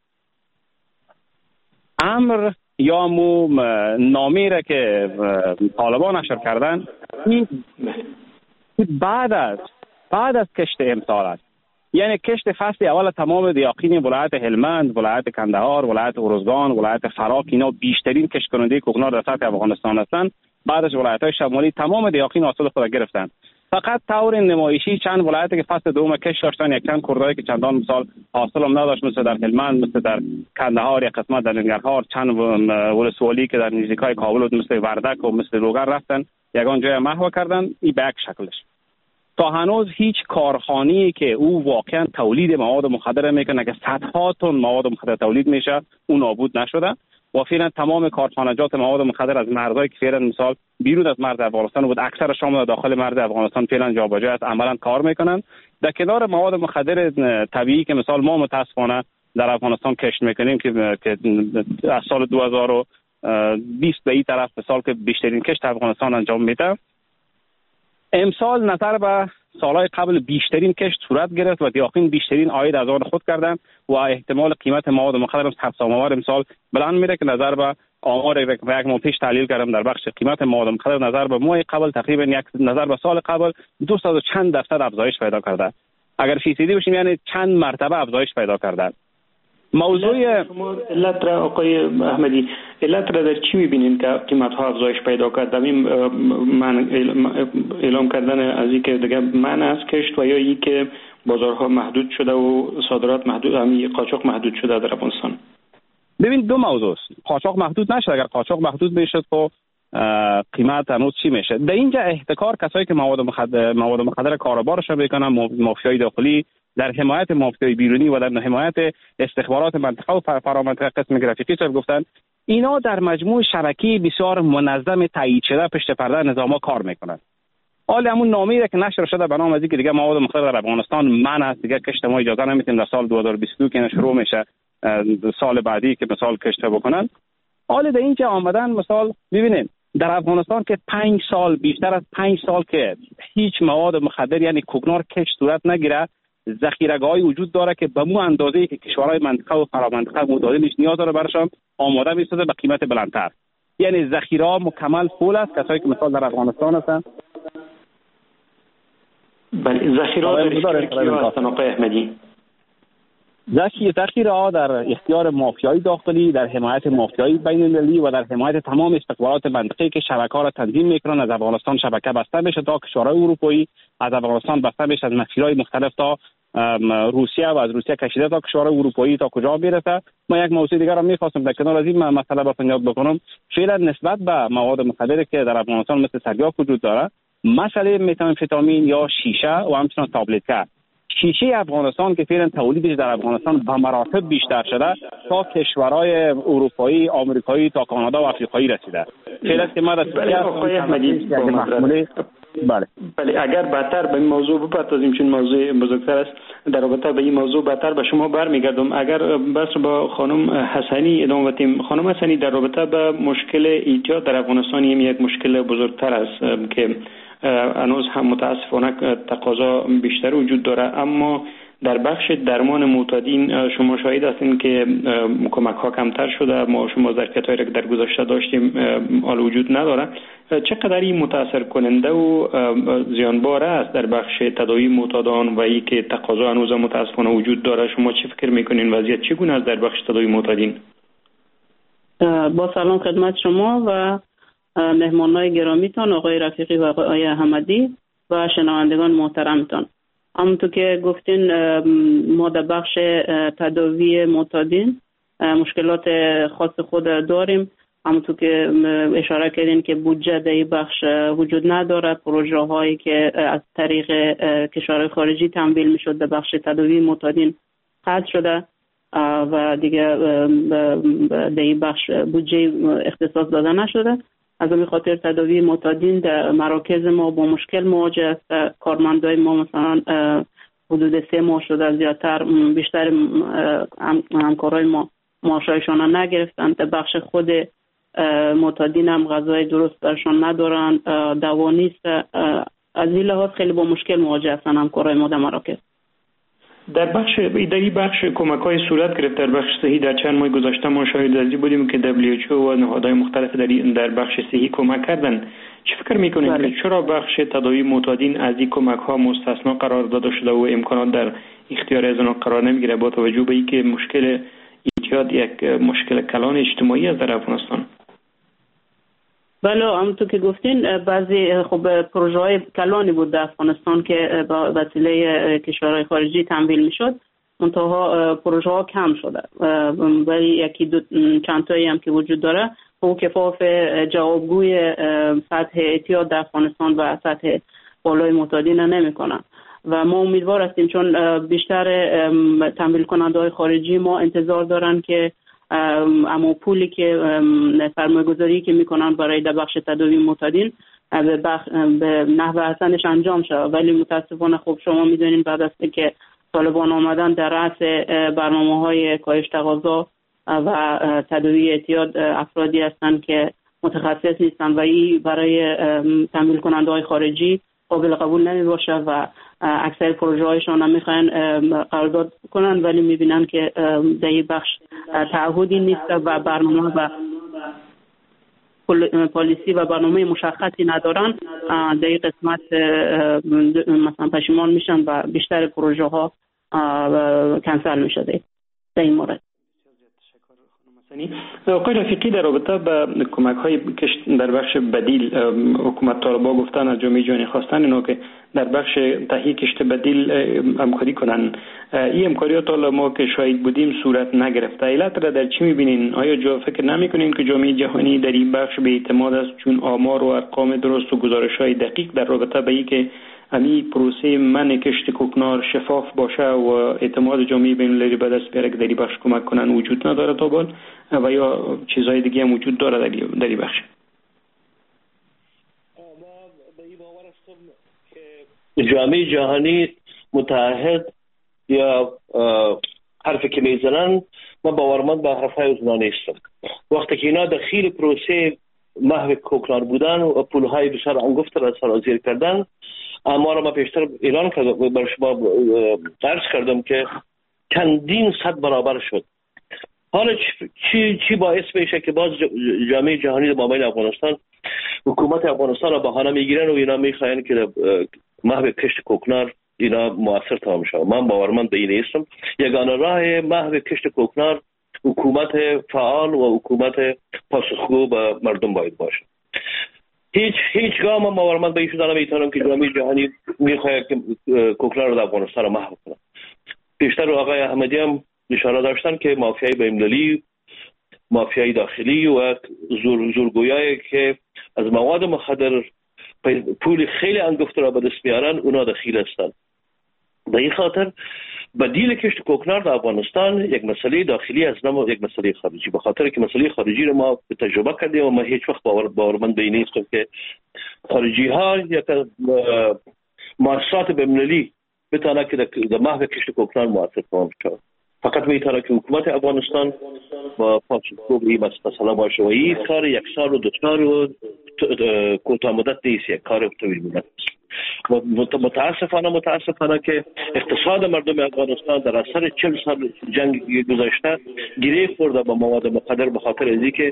امر یا مو نامی را که طالبان نشر کردن این بعد از بعد از کشت امسال است. یعنی کشت فصل اول تمام دیاقین ولایت هلمند، ولایت کندهار، ولایت ارزگان، ولایت فراک اینا بیشترین کشت کننده کوکنار در سطح افغانستان هستند. بعدش ولایت‌های شمالی تمام دیاقین حاصل خود گرفتند. فقط طور نمایشی چند ولایتی که فصل دوم کشت داشتن، یک چند کردایی که چندان مثال حاصل هم نداشت، مثل در هلمند، مثل در کندهار، یک قسمت در ننگرهار، چند ولسوالی که در نزدیکای کابل بود مثل وردک و مثل لوگر رفتن یگان جای محو کردن. این به یک شکلش. تا هنوز هیچ کارخانه‌ای که او واقعا تولید مواد مخدر میکنه که صدها تن مواد مخدر تولید میشه اون نابود نشده و فعلا تمام کارخانجات مواد مخدر از مرزهای که فعلا مثال بیرون از مرز افغانستان بود اکثرش هم داخل مرز افغانستان فعلا جابجا است، عملا کار میکنن. در کنار مواد مخدر طبیعی که مثال ما متاسفانه در افغانستان کشت میکنیم که که از سال دو هزار و بیست به این طرف به سال که بیشترین کشت افغانستان انجام میده، امسال نظر به سالهای قبل بیشترین کشت صورت گرفت و دیاقین بیشترین عاید از آن خود کردن و احتمال قیمت مواد مخدر هم سرسام‌آور امسال بلند میره که نظر به آمار یک ماه پیش تحلیل کردم در بخش قیمت مواد مخدر نظر به ماه قبل تقریبا یک نظر به سال قبل دویست و چند درصد افزایش پیدا کرده. اگر فیصدی بشیم یعنی چند مرتبه افزایش پیدا کرده. موضوع شما علت را آقای احمدی علت را در چی می‌بینید که قیمت ها افزایش پیدا کرد؟ همین من اعلام کردن از اینکه دیگه من از کشت و یا این که بازارها محدود شده و صادرات محدود، همین قاچاق محدود شده در افغانستان. ببین دو موضوع است. قاچاق محدود نشد. اگر قاچاق محدود بشد خب قیمت هنوز چی میشه؟ در اینجا احتکار کسایی که مواد مخدر مواد مخدر کاروبارش میکنن، مافیای داخلی در حمایت مافیای بیرونی و در حمایت استخبارات منطقه و فرامنطقه قسم گرافیکی صاحب گفتن اینا در مجموع شبکه بسیار منظم تایید شده پشت پرده نظاما کار میکنن. حالا همون نامه‌ای که نشر شده به نام از اینکه دیگه مواد مخدر در افغانستان منع است، دیگه کشت ما اجازه نمیدیم در سال دو هزار و بیست و دو که شروع میشه سال بعدی که مثال کشت بکنن. حالا در اینجا آمدن مثال ببینید در افغانستان که پنج سال بیشتر از پنج سال که هیچ مواد مخدر یعنی کوکنار کشت صورت نگیره، ذخیره‌گاهی وجود داره که به مو اندازه‌ای که کشورهای منطقه و فرامنطقه متعادلش نیاز داره براشون آماده می‌سازه به قیمت بلندتر. یعنی ذخیره مکمل فول است. کسایی که مثال در افغانستان هستن بله ذخیره در اختیار هستن آقای احمدی. ذخیره ها در اختیار مافیای داخلی، در حمایت مافیای بین‌المللی و در حمایت تمام استخبارات منطقه‌ای که شبکه‌ها را تنظیم می‌کنند. از افغانستان شبکه بسته میشه تا کشورهای اروپایی، از افغانستان بسته میشه از مسیرهای مختلف تا روسیه و از روسیه کشیده تا کشورهای اروپایی تا کجا میرسه. ما یک موضوع دیگر را می‌خواستم در کنار از این مسئله با فنیاد بکنم. فعلا نسبت به مواد مخدری که در افغانستان مثل سریاق وجود داره، مسئله متامفتامین یا شیشه و همچنین تابلت، شیشه افغانستان که فعلا تولیدش در افغانستان به مراتب بیشتر شده تا کشورهای اروپایی، آمریکایی تا کانادا و آفریقایی رسیده. فعلا که ما بله آقای احمدی بله بله اگر بدتر به این موضوع بپردازیم چون موضوع بزرگتر است، در رابطه به این موضوع بدتر به شما برمیگردم. اگر بس با خانم حسنی ادامه بدیم. خانم حسنی در رابطه به مشکل ایجاد در افغانستان یک مشکل بزرگتر است که هنوز هم متاسفانه تقاضا بیشتر وجود داره، اما در بخش درمان معتادین شما شاهد هستین که کمک ها کمتر شده. ما شما ظرفیت‌هایی را که در گذشته داشتیم حال وجود نداره. چقدر این متاثر کننده و زیانبار است در بخش تداوی معتادان و ای که تقاضا هنوز متاسفانه وجود داره؟ شما چی فکر میکنین وضعیت چگونه است در بخش تداوی معتادین؟ با سلام خدمت شما و مهمانای گرامیتان آقای رفیقی و آقای احمدی و شنوندگان محترمتان. همونطور که گفتین ما در بخش تداوی معتادین مشکلات خاص خود داریم. همونطور که اشاره کردین که بودجه در این بخش وجود نداره. پروژه هایی که از طریق کشورهای خارجی تمویل میشد در بخش تداوی معتادین قطع شده و دیگه در این بخش بودجه اختصاص داده نشده. از این خاطر تداوی معتادین در مراکز ما با مشکل مواجه است. کارمندای ما مثلا حدود سه ماه شده زیادتر بیشتر همکارای ما معاشایشان نگرفتن. در بخش خود معتادین هم غذای درست برشان ندارن، دوا نیست. از این لحاظ خیلی با مشکل مواجه هستن همکارای ما در مراکز. در بخش اداری بخش کمک های صورت گرفت در بخش صحی. در چند ماه گذشته ما شاهد ازی بودیم که دبلیو اچ او و نهادهای مختلف در در بخش صحی کمک کردن. چه فکر میکنید که چرا بخش تداوی معتادین از این کمک ها مستثنا قرار داده شده و امکانات در اختیار از آنها قرار نمیگیره با توجه به اینکه مشکل ایجاد یک مشکل کلان اجتماعی است در افغانستان؟ بله همونطور که گفتین بعضی خب پروژه های کلانی بود در افغانستان که با وسیله کشورهای خارجی تمویل میشد، منتها پروژه ها کم شده ولی یکی دو چند تایی هم که وجود داره او کفاف جوابگوی سطح اعتیاد در افغانستان و سطح بالای معتادین نمی کنن و ما امیدوار هستیم چون بیشتر تمویل کننده های خارجی ما انتظار دارن که اما پولی که سرمایه‌گذاری که میکنن برای در بخش تداوی معتادین به, بخ... به نحو حسنش انجام شود، ولی متاسفانه خب شما میدونین بعد از که طالبان آمدن در رأس برنامه‌های کاهش تقاضا و تداوی اعتیاد افرادی هستند که متخصص نیستن و این برای تمویل کننده های خارجی قابل قبول نمی باشه و اکثر پروژه هایشان هم میخواین قرارداد کنن ولی میبینن که در این بخش تعهدی نیست و برنامه و پالیسی و برنامه مشخصی ندارن در این قسمت مثلا پشیمان میشن و بیشتر پروژه ها کنسل میشده در این مورد. آقای رفیقی در رابطه با کمک های کشت در بخش بدیل حکومت طالبا گفتن از جامعه جهانی خواستن اینا که در بخش تهیه کشت بدیل همکاری کنن. این همکاریات حالا ما که شاهد بودیم صورت نگرفته. علت را در چی میبینین؟ آیا جا فکر نمیکنین که جامعه جهانی در این بخش به اعتماد است چون آمار و ارقام درست و گزارش های دقیق در رابطه با این که امی پروسه من کشت کوکنار شفاف باشه و اعتماد جامعه بین المللی به دست بیاره که در این بخش کمک کنن وجود نداره تا بال و یا چیزهای دیگه هم وجود داره در این بخش؟ جامعه جهانی متحد یا حرفی که میزنن من باورمند به حرفهای اونا نیستم. وقتی که اینا داخل پروسه محو کوکنار بودن و پولهای بسیار انگفت را سرازیر کردن، اما را ما پیشتر اعلان کردم بر شما عرض کردم که چندین صد برابر شد. حالا چی چی باعث میشه که باز جامعه جهانی در مابین افغانستان حکومت افغانستان را بهانه میگیرن و اینا میخواین که محو کشت کوکنار اینا موثر تمام شود؟ من باورمند به این نیستم. یگانه راه محو کشت کوکنار حکومت فعال و حکومت پاسخگو به مردم باید باشه. هیچ هیچ گاه من باورمند به این شده نمیتونم که جامعه جهانی میخواهد که کوکنار رو در افغانستان را محو کنه. پیشتر آقای احمدی هم اشاره داشتن که مافیای بین‌المللی، مافیای داخلی و زور زورگویایی که از مواد مخدر پول خیلی انگفت را به دست میارن اونا دخیل هستند. به این خاطر بدیل کشت کوکنار در افغانستان یک مسئله داخلی از نام یک مسئله خارجی، به خاطر که مسئله خارجی رو ما به تجربه کردیم و ما هیچ وقت باور باورمند به این نیستم که خارجی ها یا مؤسسات بین‌المللی بتونه که در محو کشت کوکنار موثر تمام شود. فقط میتونه که حکومت افغانستان با پاسخگو به این مسئله باشه و این کار یک سال و دو سال و کوتاه مدت نیست، یک کار طویل مدت. متاسفانه متاسفانه که اقتصاد مردم افغانستان در اثر چهل سال جنگ گذشته گره خورده با مواد مخدر به خاطر از اینکه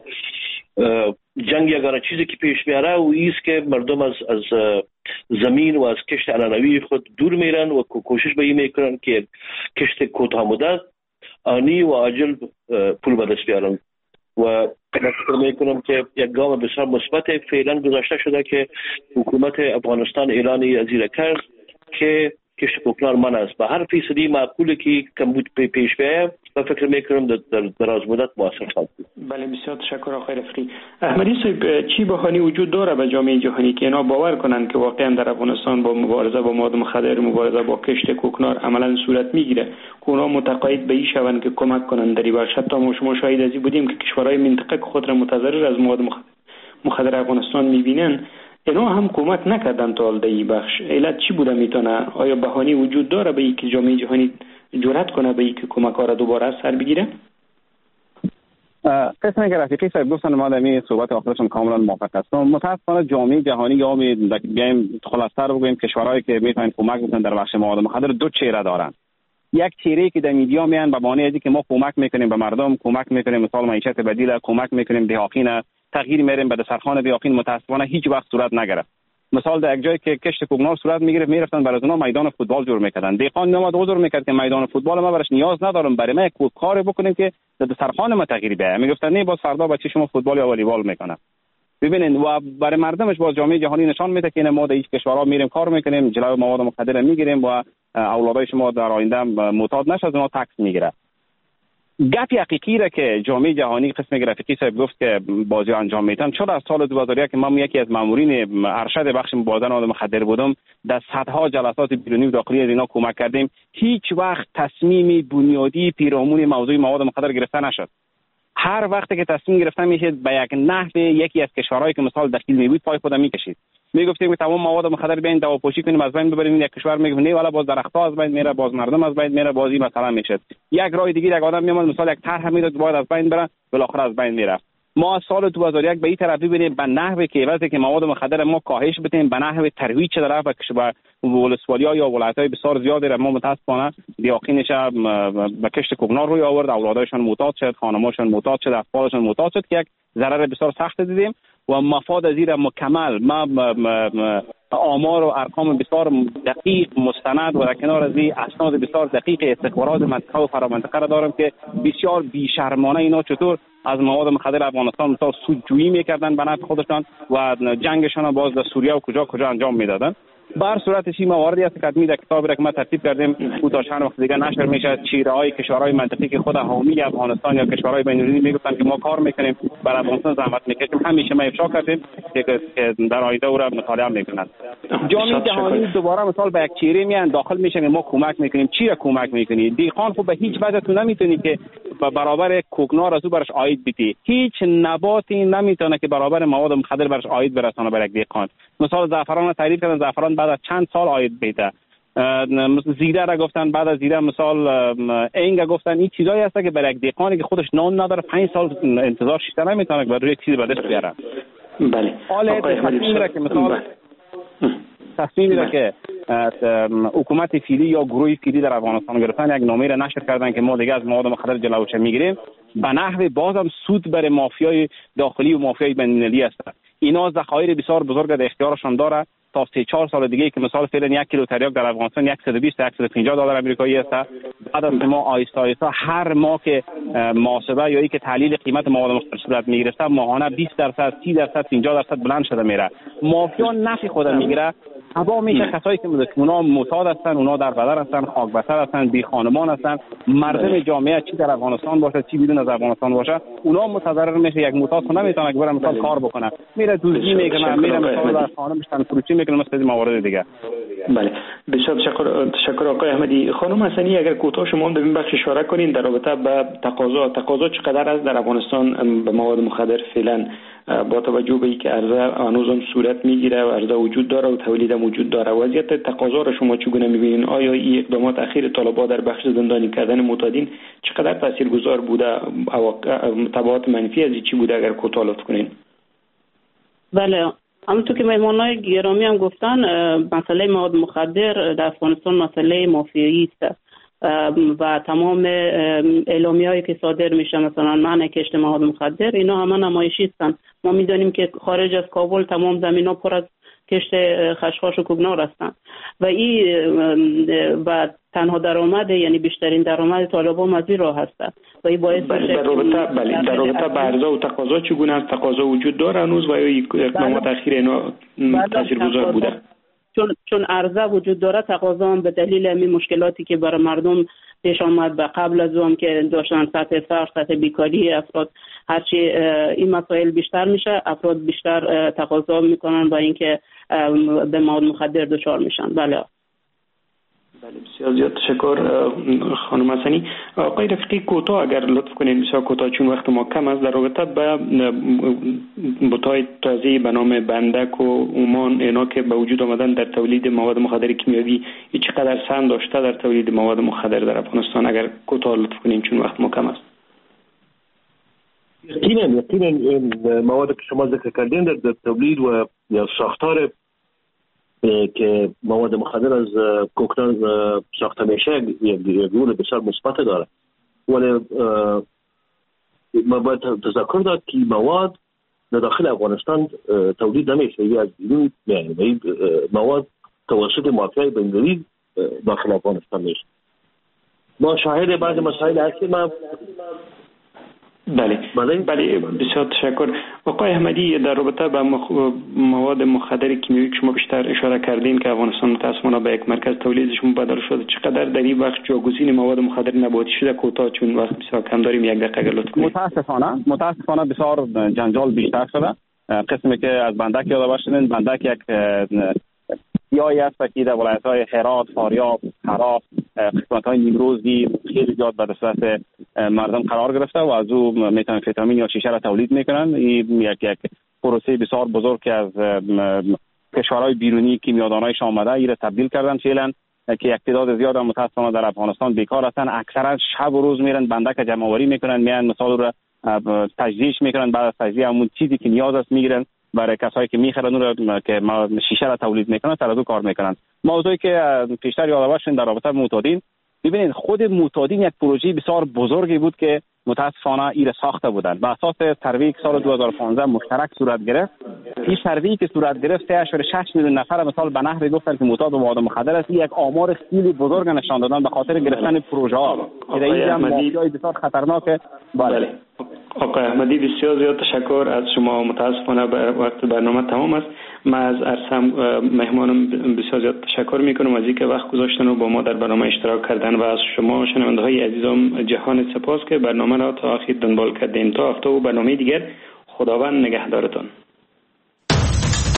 جنگ یگانه چیزی که پیش میاره و ایست که مردم از از زمین و از کشت علنوی خود دور میرن و کوشش به این میکنن که کشت کوتاه مدت آنی و عاجل پول به دست بیارن و فکر میکنم که یک گام بسیار مثبت فعلا گذاشته شده که حکومت افغانستان اعلان از این کرد که کشت کوکنار من است. به هر فیصدی معقوله که کمبود پیش بیاید و فکر میکنم در در دراز مدت موثر خواهد بود. بله بسیار تشکر آقای رفیقی. احمدی صاحب، چی بهانه وجود داره به جامعه جهانی که اینا باور کنن که واقعا در افغانستان با مبارزه با مواد مخدر، مبارزه با کشت کوکنار عملا صورت میگیره که اونا متقاعد به این شون که کمک کنن در این بخش؟ حتی ما شما شاهد ازی بودیم که کشورهای منطقه خود را متضرر از مواد مخدر مخدر افغانستان میبینن، اینا هم کمک نکردن تا در این بخش. علت چی بوده میتونه؟ آیا بهانه وجود داره به اینکه جامعه جهانی جرأت کنه به اینکه کمک ها را دوباره از سر بگیره؟ قسمی که رفیقی صاحب گفتن ما در این صحبت آخرشون کاملا موافق هستم. متاسفانه جامعه جهانی یا بیایم خلاص‌تر بگویم کشورهایی که میتونن کمک بکنن در بخش مواد مخدر دو چهره دارن. یک چهره که در میدیا میان به بهانه اینکه ما کمک میکنیم به مردم، کمک میکنیم مثال معیشت بدیل، کمک میکنیم دهاقین، تغییر میاریم به دسترخوان دهاقین، متاسفانه هیچ وقت صورت نگرفت. مثال در یک جایی که کشت کوکنار صورت میگرفت میرفتن برای اونها میدان فوتبال جور میکردن. دهقان میومد عذر میکرد که میدان فوتبال ما برش نیاز ندارم، برای ما یک کار بکنیم که در دسترخوان ما تغییر بیاید. میگفتن نه باز فردا بچه شما فوتبال یا والیبال میکنه. ببینید و برای مردمش باز جامعه جهانی نشان میده که ما در این کشورها میریم کار میکنیم، جلوی مواد مخدر میگیریم و اولادای شما در آینده معتاد نشه از اونها تکس میگیره. گپ حقیقی را که جامعه جهانی قسم گرافیکی صاحب گفت که بازی انجام میدن، چون از سال دو هزار و یک که من یکی از مامورین ارشد بخش مبارزه مواد مخدر بودم، در صدها جلسات بیرونی و داخلی از اینا کمک کردیم، هیچ وقت تصمیمی بنیادی پیرامون موضوع مواد مخدر گرفته نشد. هر وقتی که تصمیم گرفته میشه به یک نحو یکی از کشورهایی که مثال دخیل میبود پای خودم میکشید. میگفتیم که تمام مواد مخدر بیاین دواپوشی کنیم از بین ببریم. یک کشور میگه نه والا باز درخت‌ها از بین میره، باز مردم از بین میره، باز این مثلا میشه. یک راه دیگه یک آدم میاد مثلا یک طرح میداد باید از بین بره، بالاخره از بین میره. ما از سال دو هزار و یک به این طرف ببینیم به نحوی که عوضی که مواد مخدر ما کاهش بدیم به نحوی ترویج شده و به ولسوالی‌ها یا ولایت‌های بسیار زیادی را ما متاسفانه دیاقینش به کشت کوکنار روی آورد، اولادایشان معتاد شد، خانماشان معتاد شد، اطفالشان معتاد شد که یک ضرر بسیار سخت دیدیم و مفاد از این مکمل ما آمار و ارقام بسیار دقیق مستند و در کنار از این اسناد بسیار دقیق استخبارات منطقه و فرامنطقه را دارم که بسیار بیشرمانه اینا چطور از مواد مخدر افغانستان مثلا سودجویی میکردن به نفع خودشان و جنگشان باز در سوریه و کجا کجا انجام میدادن. بر صورتش این مواردی است که ادمی در کتابی را که ما ترتیب کردیم او تا چند وقت دیگه نشر میشه. چیره‌های کشورهای منطقه‌ای که خود حامی افغانستان یا کشورهای بین‌المللی میگفتن که ما کار میکنیم برای افغانستان زحمت میکشیم، همیشه ما افشا کردیم که در آینده او را مطالعه میکنند. جامعه جهانی دوباره مثال به یک چیره میان داخل میشن ما کمک میکنیم. چی را کمک میکنی؟ دیقان خب به هیچ وجه تو نمیتونی که برابر کوکنار از او برش عاید بدی. هیچ نباتی نمیتونه که برابر مواد مخدر برش عاید برسانه بر یک دیقان. مثال زعفران را تعریف کردن، زعفران بعد از چند سال عاید بده. زیره را گفتن، بعد از زیره مثال اینگ گفتن. این چیزایی هست که برای یک دیقانی که خودش نان نداره پنج سال انتظار شیشته نمیتونه که برای یک چیز به دست بیاره. بله. حالا تصمیم را که مثال تصمیمی را که حکومت فعلی یا گروه فعلی در افغانستان گرفتن، یک نامه را نشر کردن که ما دیگه از مواد مخدر جلوش میگیریم، به نحو بازم سود بر مافیای داخلی و مافیای بین‌المللی است. اینا ذخایر بسیار بزرگ در اختیارشان داره تا سه چهار سال دیگه که مثال فعلا یک کیلو تریاک در افغانستان صد و بیست تا صد و پنجاه دلار آمریکایی است. بعد از ما آیسته آیسته هر ماه که محاسبه یا ای که تحلیل قیمت مواد مخدر صورت میگرفته ماهانه بیست درصد سی درصد پنجاه درصد بلند شده میره. مافیا نفی خود میگیره. هوا میشه کسایی که اونا معتاد هستن، اونا در بدر هستن، خاک بستر هستن، بی خانمان هستن، مردم جامعه چی در افغانستان باشه چی بیرون از افغانستان باشه اونا متضرر میشه. یک معتاد نمیتونه که بره مثلا کار بکنه، میره دزدی میکنه، میره مثلا در خانمش تن فروشی میکنه، مثل این موارد دیگه. بله بسیار تشکر تشکر آقای احمدی. خانم حسنی اگر کوتاه شما در این بخش اشاره کنین در رابطه با تقاضا تقاضا چقدر است در افغانستان به مواد مخدر فعلا با توجه به اینکه عرضه هنوز هم صورت میگیره و عرضه وجود داره و تولید هم وجود داره، وضعیت تقاضا را شما چگونه میبینین؟ آیا این اقدامات اخیر طالبان در بخش زندانی کردن معتادین چقدر تاثیرگذار بوده؟ تبعات منفی از چی بوده اگر کوتاه لطف کنین؟ بله، همونطور که مهمانای گرامی هم گفتن مسئله مواد مخدر در افغانستان مسئله مافیایی است و تمام اعلامیه هایی که صادر میشه مثلا منع کشت مواد مخدر اینا همه نمایشی هستند. ما میدانیم که خارج از کابل تمام زمینا پر از کشت خشخاش و کوکنار هستند و این و تنها درآمد یعنی بیشترین درآمد طالبان از این راه هست و این باعث میشه در رابطه بله در رابطه با عرضه و تقاضا چگونه است؟ تقاضا وجود داره هنوز و یا اقدامات اخیر اینا تاثیرگذار بوده؟ چون چون عرضه وجود داره تقاضا هم به دلیل همین مشکلاتی که برای مردم پیش آمد به قبل از اون که داشتن سطح فقر، سطح بیکاری افراد، هرچی این مسائل بیشتر میشه افراد بیشتر تقاضا میکنن با اینکه به مواد مخدر دچار میشن. بله بله بسیار زیاد تشکر خانم حسنی. آقای رفیقی کوتاه اگر لطف کنید بسیار کوتاه چون وقت ما کم است در رابطه با بوتای تازه به نام بندک و اومان اینا که به وجود آمدن در تولید مواد مخدر کیمیایی چقدر سهم داشته در تولید مواد مخدر در افغانستان اگر کوتاه لطف کنید چون وقت ما کم است؟ یقینا یقینا مواد که شما ذکر کردین در تولید و یا ساختار که مواد مخدر از کوکنار ساخته میشه یک رول بسیار مثبت داره، ولی ما باید تذکر داد که مواد در داخل افغانستان تولید نمیشه، یعنی از بیرون میاد. مواد توسط مافیای بین‌المللی داخل افغانستان میشه. ما شاهد بعض مسائل هستیم. بله بله بسیار تشکر. آقای احمدی در رابطه با مواد مخدر کیمیایی که شما بیشتر اشاره کردین که افغانستان متأسفانه به یک مرکز تولیدش مبادله شده، چقدر در این وقت جاگزین مواد مخدر نباتی شده؟ کوتاه چون وقت بسیار کم داریم یک دقیقه لطف کنید. متأسفانه متأسفانه بسیار جنجال بیشتر شده. قسمی که از بندک یاد باشین، بندک یک سیاهی است که در ولایت‌های هرات، فاریاب، هرات، قسمت‌های نیمروزی خیلی زیاد به دسترس مردم قرار گرفته و از او متامفتامین یا شیشه را تولید میکنن. این یک یک پروسه بسیار بزرگ که از کشورهای بیرونی کیمیادانایش آمده این را تبدیل کردن فعلا که یک تعداد زیاد متأسفانه در افغانستان بیکار هستن. اکثرا شب و روز میرن بندک جمع آوری میکنن، میان مثال را تجزیهش میکنن، بعد از تجزیه همون چیزی که نیاز است میگیرن برای کسایی که میخرن اون که شیشه را تولید میکنن سر از اون کار میکنن. موضوعی که پیشتر یاد داشتین در رابطه با معتادین، ببینید خود معتادین یک پروژه بسیار بزرگی بود که متاسفانه ایر ساخته بودند. به اساس سروی سال دو هزار و پانزده مشترک صورت گرفت. این سروی که صورت گرفت سه ممیز شش میلیون نفر مثال به نحوی گفتن که معتاد به مواد مخدر است. یک آمار خیلی بزرگ نشان دادن به خاطر گرفتن پروژه ها که این مافیای بسیار خطرناکه. بله آقای احمدی بسیار زیاد تشکر از شما. متاسفانه وقت برنامه تمام است. من از ارسم مهمانم بسیار زیاد تشکر میکنم از اینکه وقت گذاشتن و با ما در برنامه اشتراک کردن و از شما شنونده های عزیزم جهان سپاس که برنامه را تا آخر دنبال کردین. تا هفته و برنامه دیگر خداوند نگهدارتان.